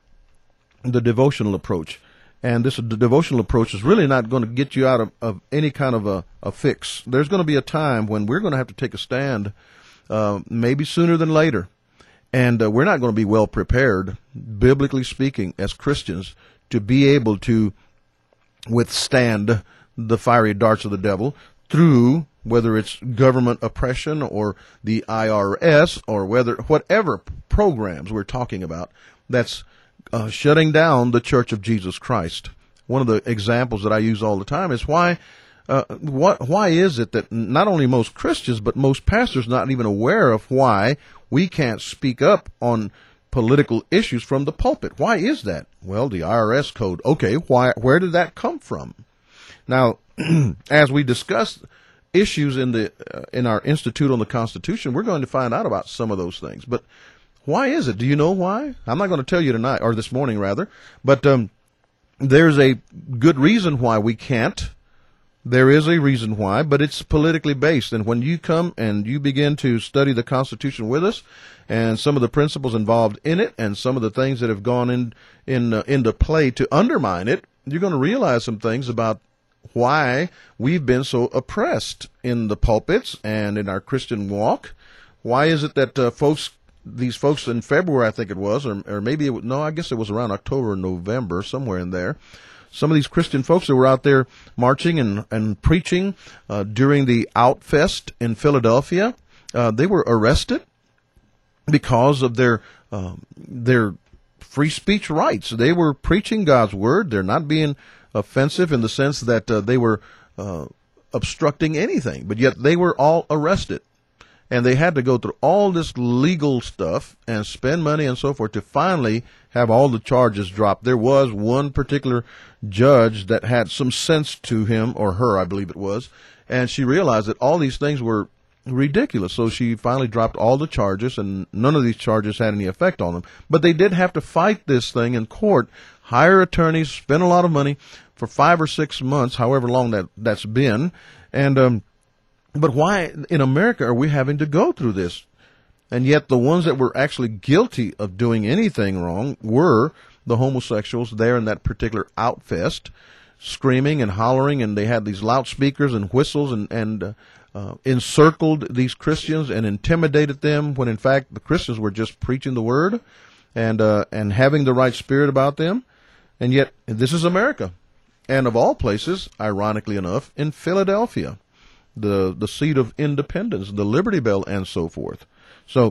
the devotional approach. And this the devotional approach is really not going to get you out of, of any kind of a, a fix. There's going to be a time when we're going to have to take a stand, uh, maybe sooner than later. And uh, we're not going to be well prepared, biblically speaking, as Christians, to be able to withstand the fiery darts of the devil through whether it's government oppression or the I R S or whether whatever programs we're talking about that's uh, shutting down the Church of Jesus Christ. One of the examples that I use all the time is why uh, what why is it that not only most Christians but most pastors not even aware of why we can't speak up on political issues from the pulpit? Why is that? Well, the I R S code. Okay, why? Where did that come from? Now, as we discuss issues in the uh, in our Institute on the Constitution, we're going to find out about some of those things. But why is it? Do you know why? I'm not going to tell you tonight, or this morning rather, but um, there's a good reason why we can't. There is a reason why, but it's politically based. And when you come and you begin to study the Constitution with us and some of the principles involved in it and some of the things that have gone in, in uh, into play to undermine it, you're going to realize some things about why we've been so oppressed in the pulpits and in our Christian walk. Why is it that uh, folks, these folks in February, I think it was, or, or maybe it was, no, I guess it was around October or November, somewhere in there, some of these Christian folks that were out there marching and, and preaching uh, during the Outfest in Philadelphia, uh, they were arrested because of their um, their free speech rights. They were preaching God's word. They're not being offensive in the sense that uh, they were uh, obstructing anything, but yet they were all arrested. And they had to go through all this legal stuff and spend money and so forth to finally have all the charges dropped. There was one particular judge that had some sense to him, or her, I believe it was, and she realized that all these things were ridiculous. So she finally dropped all the charges, and none of these charges had any effect on them. But they did have to fight this thing in court, hire attorneys, spend a lot of money for five or six months, however long that, that's been. And um, but why in America are we having to go through this? And yet the ones that were actually guilty of doing anything wrong were the homosexuals there in that particular Outfest, screaming and hollering, and they had these loudspeakers and whistles and, and uh, uh, encircled these Christians and intimidated them when in fact the Christians were just preaching the word and uh, and having the right spirit about them. And yet this is America. And of all places, ironically enough, in Philadelphia, the the seat of independence, the Liberty Bell, and so forth. So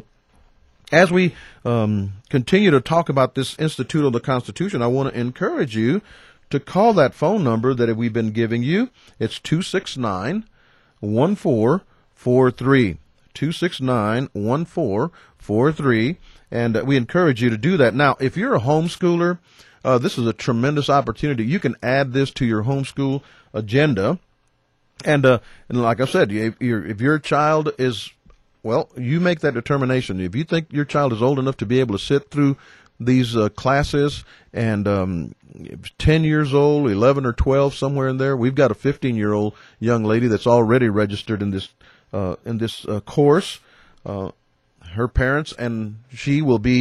as we um, continue to talk about this Institute of the Constitution, I want to encourage you to call that phone number that we've been giving you. It's two six nine, one four four three, two six nine, one four four three, and uh, we encourage you to do that. Now, if you're a homeschooler, uh, this is a tremendous opportunity. You can add this to your homeschool agenda. And, uh, and like I said, if, you're, if your child is, well, you make that determination. If you think your child is old enough to be able to sit through these uh, classes and um, ten years old, eleven or twelve, somewhere in there, we've got a fifteen-year-old young lady that's already registered in this uh, in this uh, course. Uh, her parents and she will be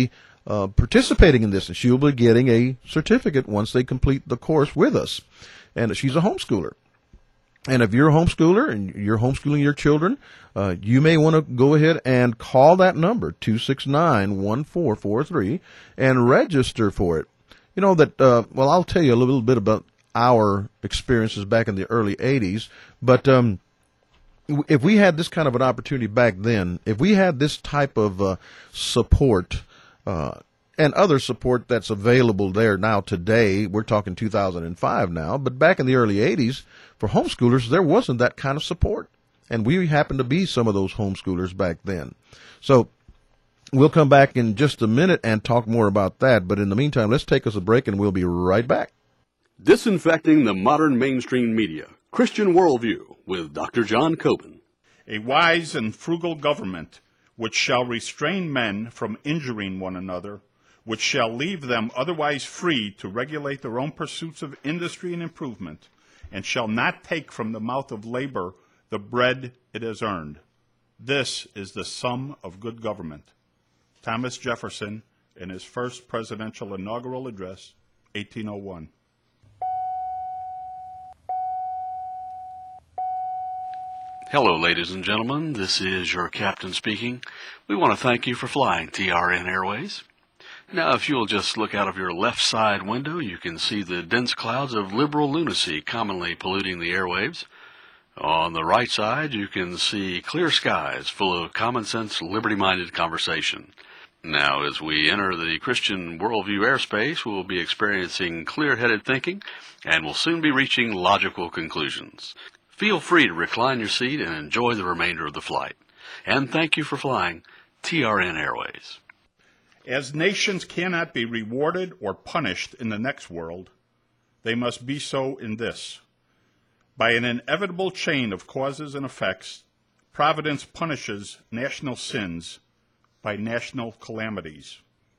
uh, participating in this, and she'll be getting a certificate once they complete the course with us. And she's a homeschooler. And if you're a homeschooler and you're homeschooling your children, uh, you may want to go ahead and call that number, two six nine, one four four three, and register for it. You know that, uh, well, I'll tell you a little bit about our experiences back in the early eighties, but um, if we had this kind of an opportunity back then, if we had this type of uh, support uh, and other support that's available there now today, we're talking two thousand five now, but back in the early eighties, for homeschoolers, there wasn't that kind of support. And we happened to be some of those homeschoolers back then. So we'll come back in just a minute and talk more about that. But in the meantime, let's take us a break and we'll be right back. Disinfecting the modern mainstream media, Christian Worldview with Doctor John Coben. A wise and frugal government, which shall restrain men from injuring one another, which shall leave them otherwise free to regulate their own pursuits of industry and improvement, and shall not take from the mouth of labor the bread it has earned. This is the sum of good government. Thomas Jefferson, in his first presidential inaugural address, eighteen oh one. Hello, ladies and gentlemen. This is your captain speaking. We want to thank you for flying T R N Airways. Now, if you'll just look out of your left side window, you can see the dense clouds of liberal lunacy commonly polluting the airwaves. On the right side, you can see clear skies full of common sense, liberty-minded conversation. Now, as we enter the Christian Worldview airspace, we'll be experiencing clear-headed thinking and will soon be reaching logical conclusions. Feel free to recline your seat and enjoy the remainder of the flight. And thank you for flying T R N Airways. As nations cannot be rewarded or punished in the next world, they must be so in this. By an inevitable chain of causes and effects, Providence punishes national sins by national calamities.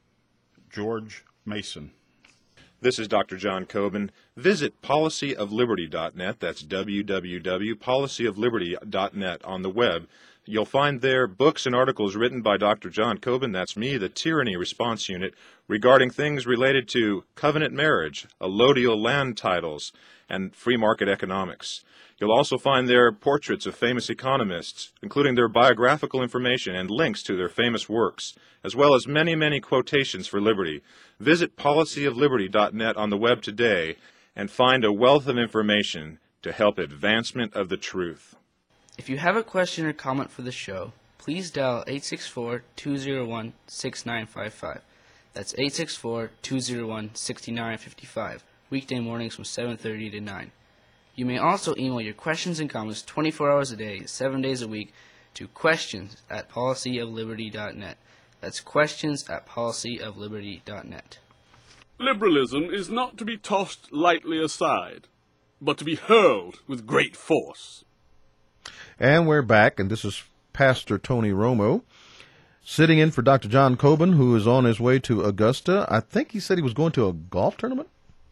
George Mason. This is Doctor John Coben. Visit policy of liberty dot net. That's w w w dot policy of liberty dot net on the web. You'll find there books and articles written by Doctor John Coben, that's me, the Tyranny Response Unit, regarding things related to covenant marriage, allodial land titles, and free market economics. You'll also find there portraits of famous economists, including their biographical information and links to their famous works, as well as many, many quotations for liberty. Visit policy of liberty dot net on the web today and find a wealth of information to help advancement of the truth. If you have a question or comment for the show, please dial eight six four, two zero one, six nine five five. That's eight six four, two zero one, six nine five five, weekday mornings from seven thirty to nine. You may also email your questions and comments twenty-four hours a day, seven days a week to questions at policy of liberty dot net. That's questions at policy of liberty dot net. Liberalism is not to be tossed lightly aside, but to be hurled with great force. And we're back, and this is Pastor Tony Romo, sitting in for Doctor John Coben, who is on his way to Augusta. I think he said he was going to a golf tournament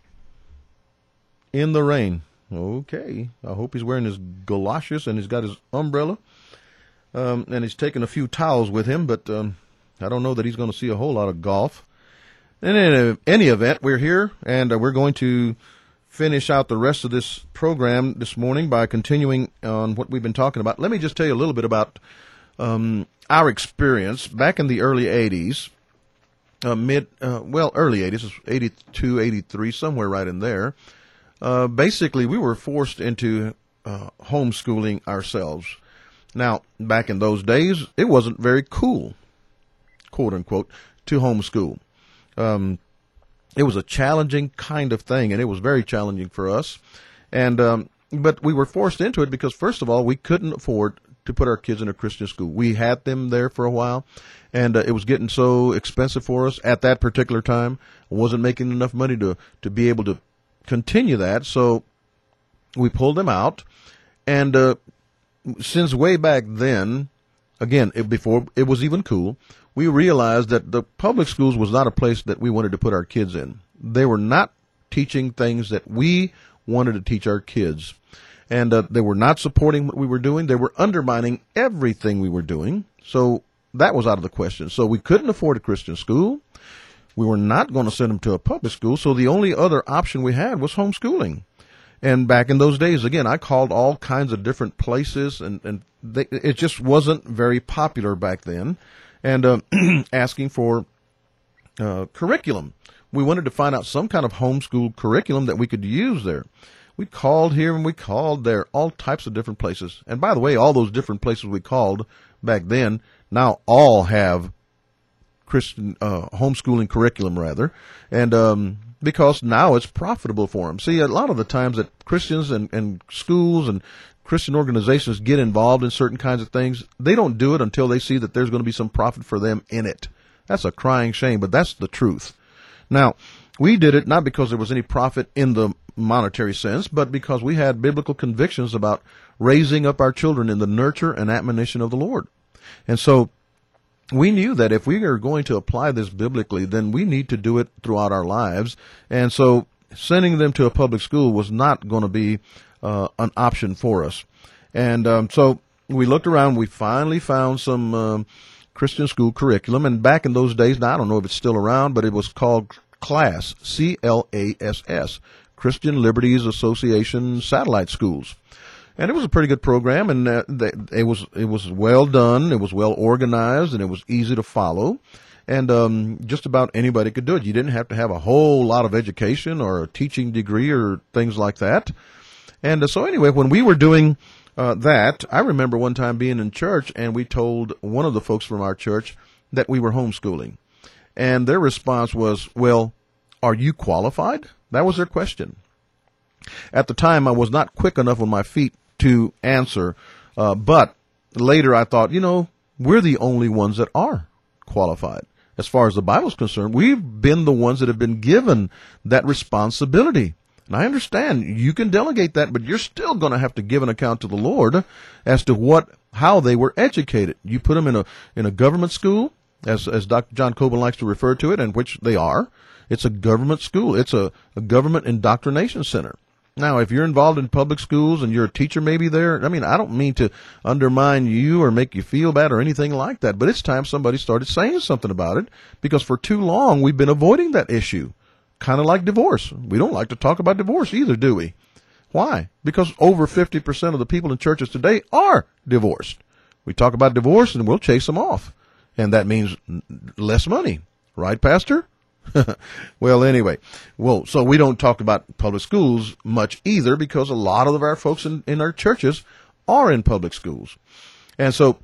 in the rain. Okay. I hope he's wearing his galoshes and he's got his umbrella. Um, and he's taking a few towels with him, but um, I don't know that he's going to see a whole lot of golf. And in any event, we're here, and uh, we're going to finish out the rest of this program this morning by continuing on what we've been talking about. Let me just tell you a little bit about um, our experience back in the early eighties, uh, mid, uh, well, early eighties, eighty-two, eighty-three, somewhere right in there. Uh, basically, we were forced into uh, homeschooling ourselves. Now, back in those days, it wasn't very cool, quote unquote, to homeschool. Um, It was a challenging kind of thing, and it was very challenging for us. And um, but we were forced into it because, first of all, we couldn't afford to put our kids in a Christian school. We had them there for a while, and uh, it was getting so expensive for us at that particular time. I wasn't making enough money to, to be able to continue that, so we pulled them out. And uh, since way back then, again, it, before it was even cool, we realized that the public schools was not a place that we wanted to put our kids in. They were not teaching things that we wanted to teach our kids. And uh, they were not supporting what we were doing. They were undermining everything we were doing. So that was out of the question. So we couldn't afford a Christian school. We were not going to send them to a public school, so the only other option we had was homeschooling. And back in those days, again, I called all kinds of different places, and, and they, it just wasn't very popular back then, and uh, asking for uh, curriculum. We wanted to find out some kind of homeschool curriculum that we could use there. We called here and we called there, all types of different places. And by the way, all those different places we called back then now all have Christian uh, homeschooling curriculum, rather, and um, because now it's profitable for them. See, a lot of the times that Christians and, and schools and Christian organizations get involved in certain kinds of things, they don't do it until they see that there's going to be some profit for them in it. That's a crying shame, but that's the truth. Now, we did it not because there was any profit in the monetary sense, but because we had biblical convictions about raising up our children in the nurture and admonition of the Lord. And so we knew that if we are going to apply this biblically, then we need to do it throughout our lives. And so sending them to a public school was not going to be uh, an option for us. And um, so we looked around. We finally found some um, Christian school curriculum. And back in those days, now I don't know if it's still around, but it was called CLASS, C L A S S, Christian Liberties Association Satellite Schools. And it was a pretty good program, and uh, they, it was it was well done, it was well organized, and it was easy to follow. And um, just about anybody could do it. You didn't have to have a whole lot of education or a teaching degree or things like that. And uh, so anyway, when we were doing uh, that, I remember one time being in church, and we told one of the folks from our church that we were homeschooling. And their response was, well, are you qualified? That was their question. At the time, I was not quick enough on my feet to answer, uh, but later I thought, you know, we're the only ones that are qualified. As far as the Bible's concerned, we've been the ones that have been given that responsibility. And I understand you can delegate that, but you're still going to have to give an account to the Lord as to what, how they were educated. You put them in a, in a government school, as, as Doctor John Coben likes to refer to it, and which they are. It's a government school. It's a, a government indoctrination center. Now, if you're involved in public schools and you're a teacher maybe there, I mean, I don't mean to undermine you or make you feel bad or anything like that, but it's time somebody started saying something about it, because for too long we've been avoiding that issue, kind of like divorce. We don't like to talk about divorce either, do we? Why? Because over fifty percent of the people in churches today are divorced. We talk about divorce and we'll chase them off, and that means less money. Right, Pastor? Well, anyway, well, so we don't talk about public schools much either, because a lot of our folks in, in our churches are in public schools. And so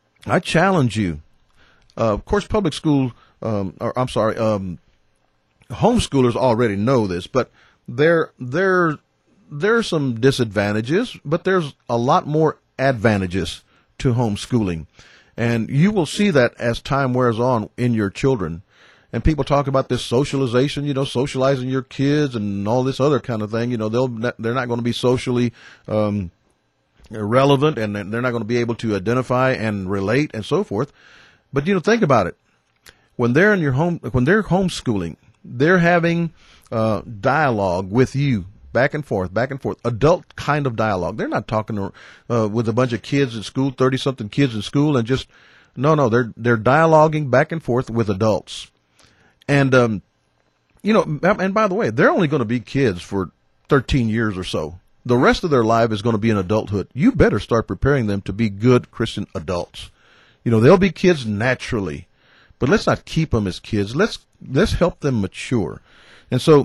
I challenge you. Uh, of course, public school, um, or I'm sorry, um, homeschoolers already know this, but there, there, there are some disadvantages, but there's a lot more advantages to homeschooling. And you will see that as time wears on in your children. And people talk about this socialization, you know, socializing your kids and all this other kind of thing. You know, they'll they're not going to be socially um, relevant, and they're not going to be able to identify and relate and so forth. But you know, think about it. When they're in your home, when they're homeschooling, they're having uh, dialogue with you, back and forth, back and forth, adult kind of dialogue. They're not talking to, uh, with a bunch of kids in school, thirty something kids in school, and just no, no, they're they're dialoguing back and forth with adults. And, um, you know, and by the way, they're only going to be kids for thirteen years or so. The rest of their life is going to be in adulthood. You better start preparing them to be good Christian adults. You know, they'll be kids naturally, but let's not keep them as kids. Let's, let's help them mature. And so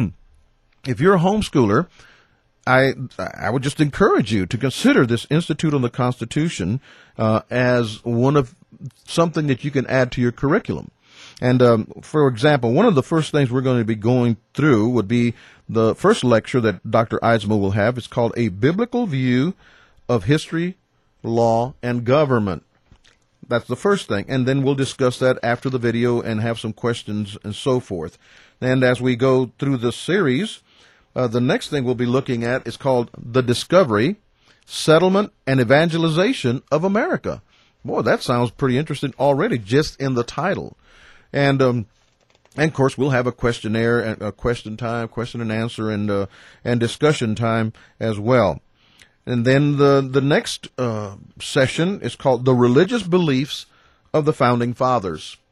if you're a homeschooler, I, I would just encourage you to consider this Institute on the Constitution, uh, as one of something that you can add to your curriculum. And, um, for example, one of the first things we're going to be going through would be the first lecture that Doctor Eidsmoe will have. It's called A Biblical View of History, Law, and Government. That's the first thing. And then we'll discuss that after the video and have some questions and so forth. And as we go through the series, uh, the next thing we'll be looking at is called The Discovery, Settlement, and Evangelization of America. Boy, that sounds pretty interesting already just in the title. And, um, and of course, we'll have a questionnaire, a question time, question and answer, and uh, and discussion time as well. And then the the next uh, session is called The Religious Beliefs of the Founding Fathers.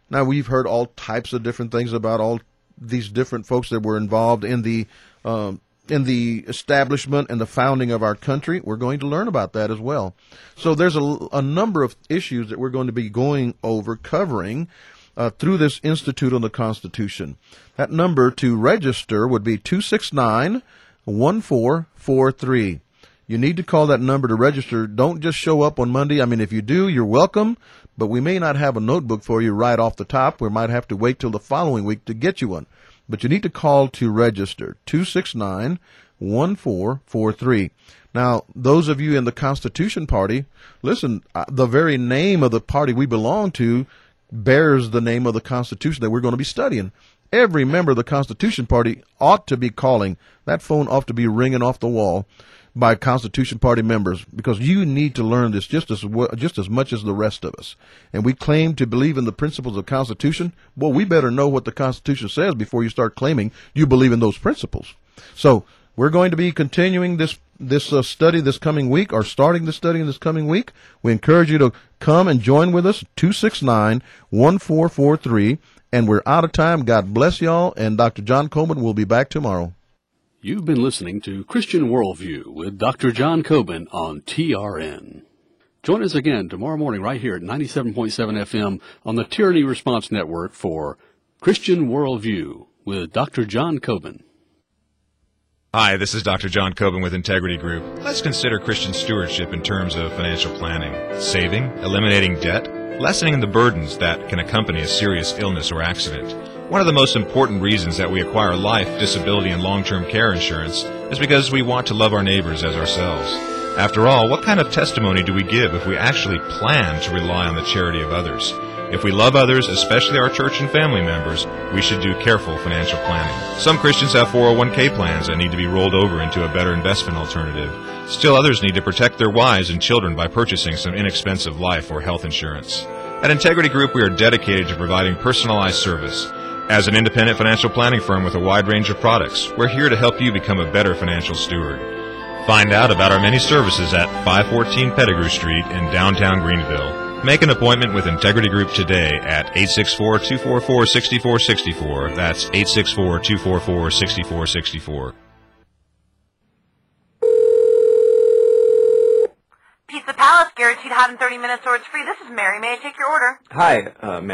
Now, we've heard all types of different things about all these different folks that were involved in the um, in the establishment and the founding of our country. We're going to learn about that as well. So there's a, a number of issues that we're going to be going over, covering uh, through this Institute on the Constitution. That number to register would be two six nine, one four four three. You need to call that number to register. Don't just show up on Monday. I mean, if you do, you're welcome, but we may not have a notebook for you right off the top. We might have to wait till the following week to get you one. But you need to call to register, two six nine, one four four three. Now, those of you in the Constitution Party, listen, uh, the very name of the party we belong to bears the name of the Constitution that we're going to be studying. Every member of the Constitution Party ought to be calling. That phone ought to be ringing off the wall by Constitution Party members, because you need to learn this just as well, just as much as the rest of us. And we claim to believe in the principles of the Constitution. Well, we better know what the Constitution says before you start claiming you believe in those principles. So we're going to be continuing this this uh, study this coming week, or starting the study in this coming week. We encourage you to come and join with us, two six nine, one four four three. And we're out of time. God bless y'all, and Doctor John Coben will be back tomorrow. You've been listening to Christian Worldview with Doctor John Coben on T R N. Join us again tomorrow morning right here at ninety-seven point seven F M on the Tyranny Response Network for Christian Worldview with Doctor John Coben. Hi, this is Doctor John Coben with Integrity Group. Let's consider Christian stewardship in terms of financial planning, saving, eliminating debt, lessening the burdens that can accompany a serious illness or accident. One of the most important reasons that we acquire life, disability, and long-term care insurance is because we want to love our neighbors as ourselves. After all, what kind of testimony do we give if we actually plan to rely on the charity of others? If we love others, especially our church and family members, we should do careful financial planning. Some Christians have four oh one k plans that need to be rolled over into a better investment alternative. Still others need to protect their wives and children by purchasing some inexpensive life or health insurance. At Integrity Group, we are dedicated to providing personalized service. As an independent financial planning firm with a wide range of products, we're here to help you become a better financial steward. Find out about our many services at five fourteen Pettigrew Street in downtown Greenville. Make an appointment with Integrity Group today at eight six four, two four four, six four six four. That's eight six four, two four four, six four six four. Pizza Palace, guaranteed hot in thirty minutes or it's free. This is Mary. May I take your order? Hi, uh, Mary.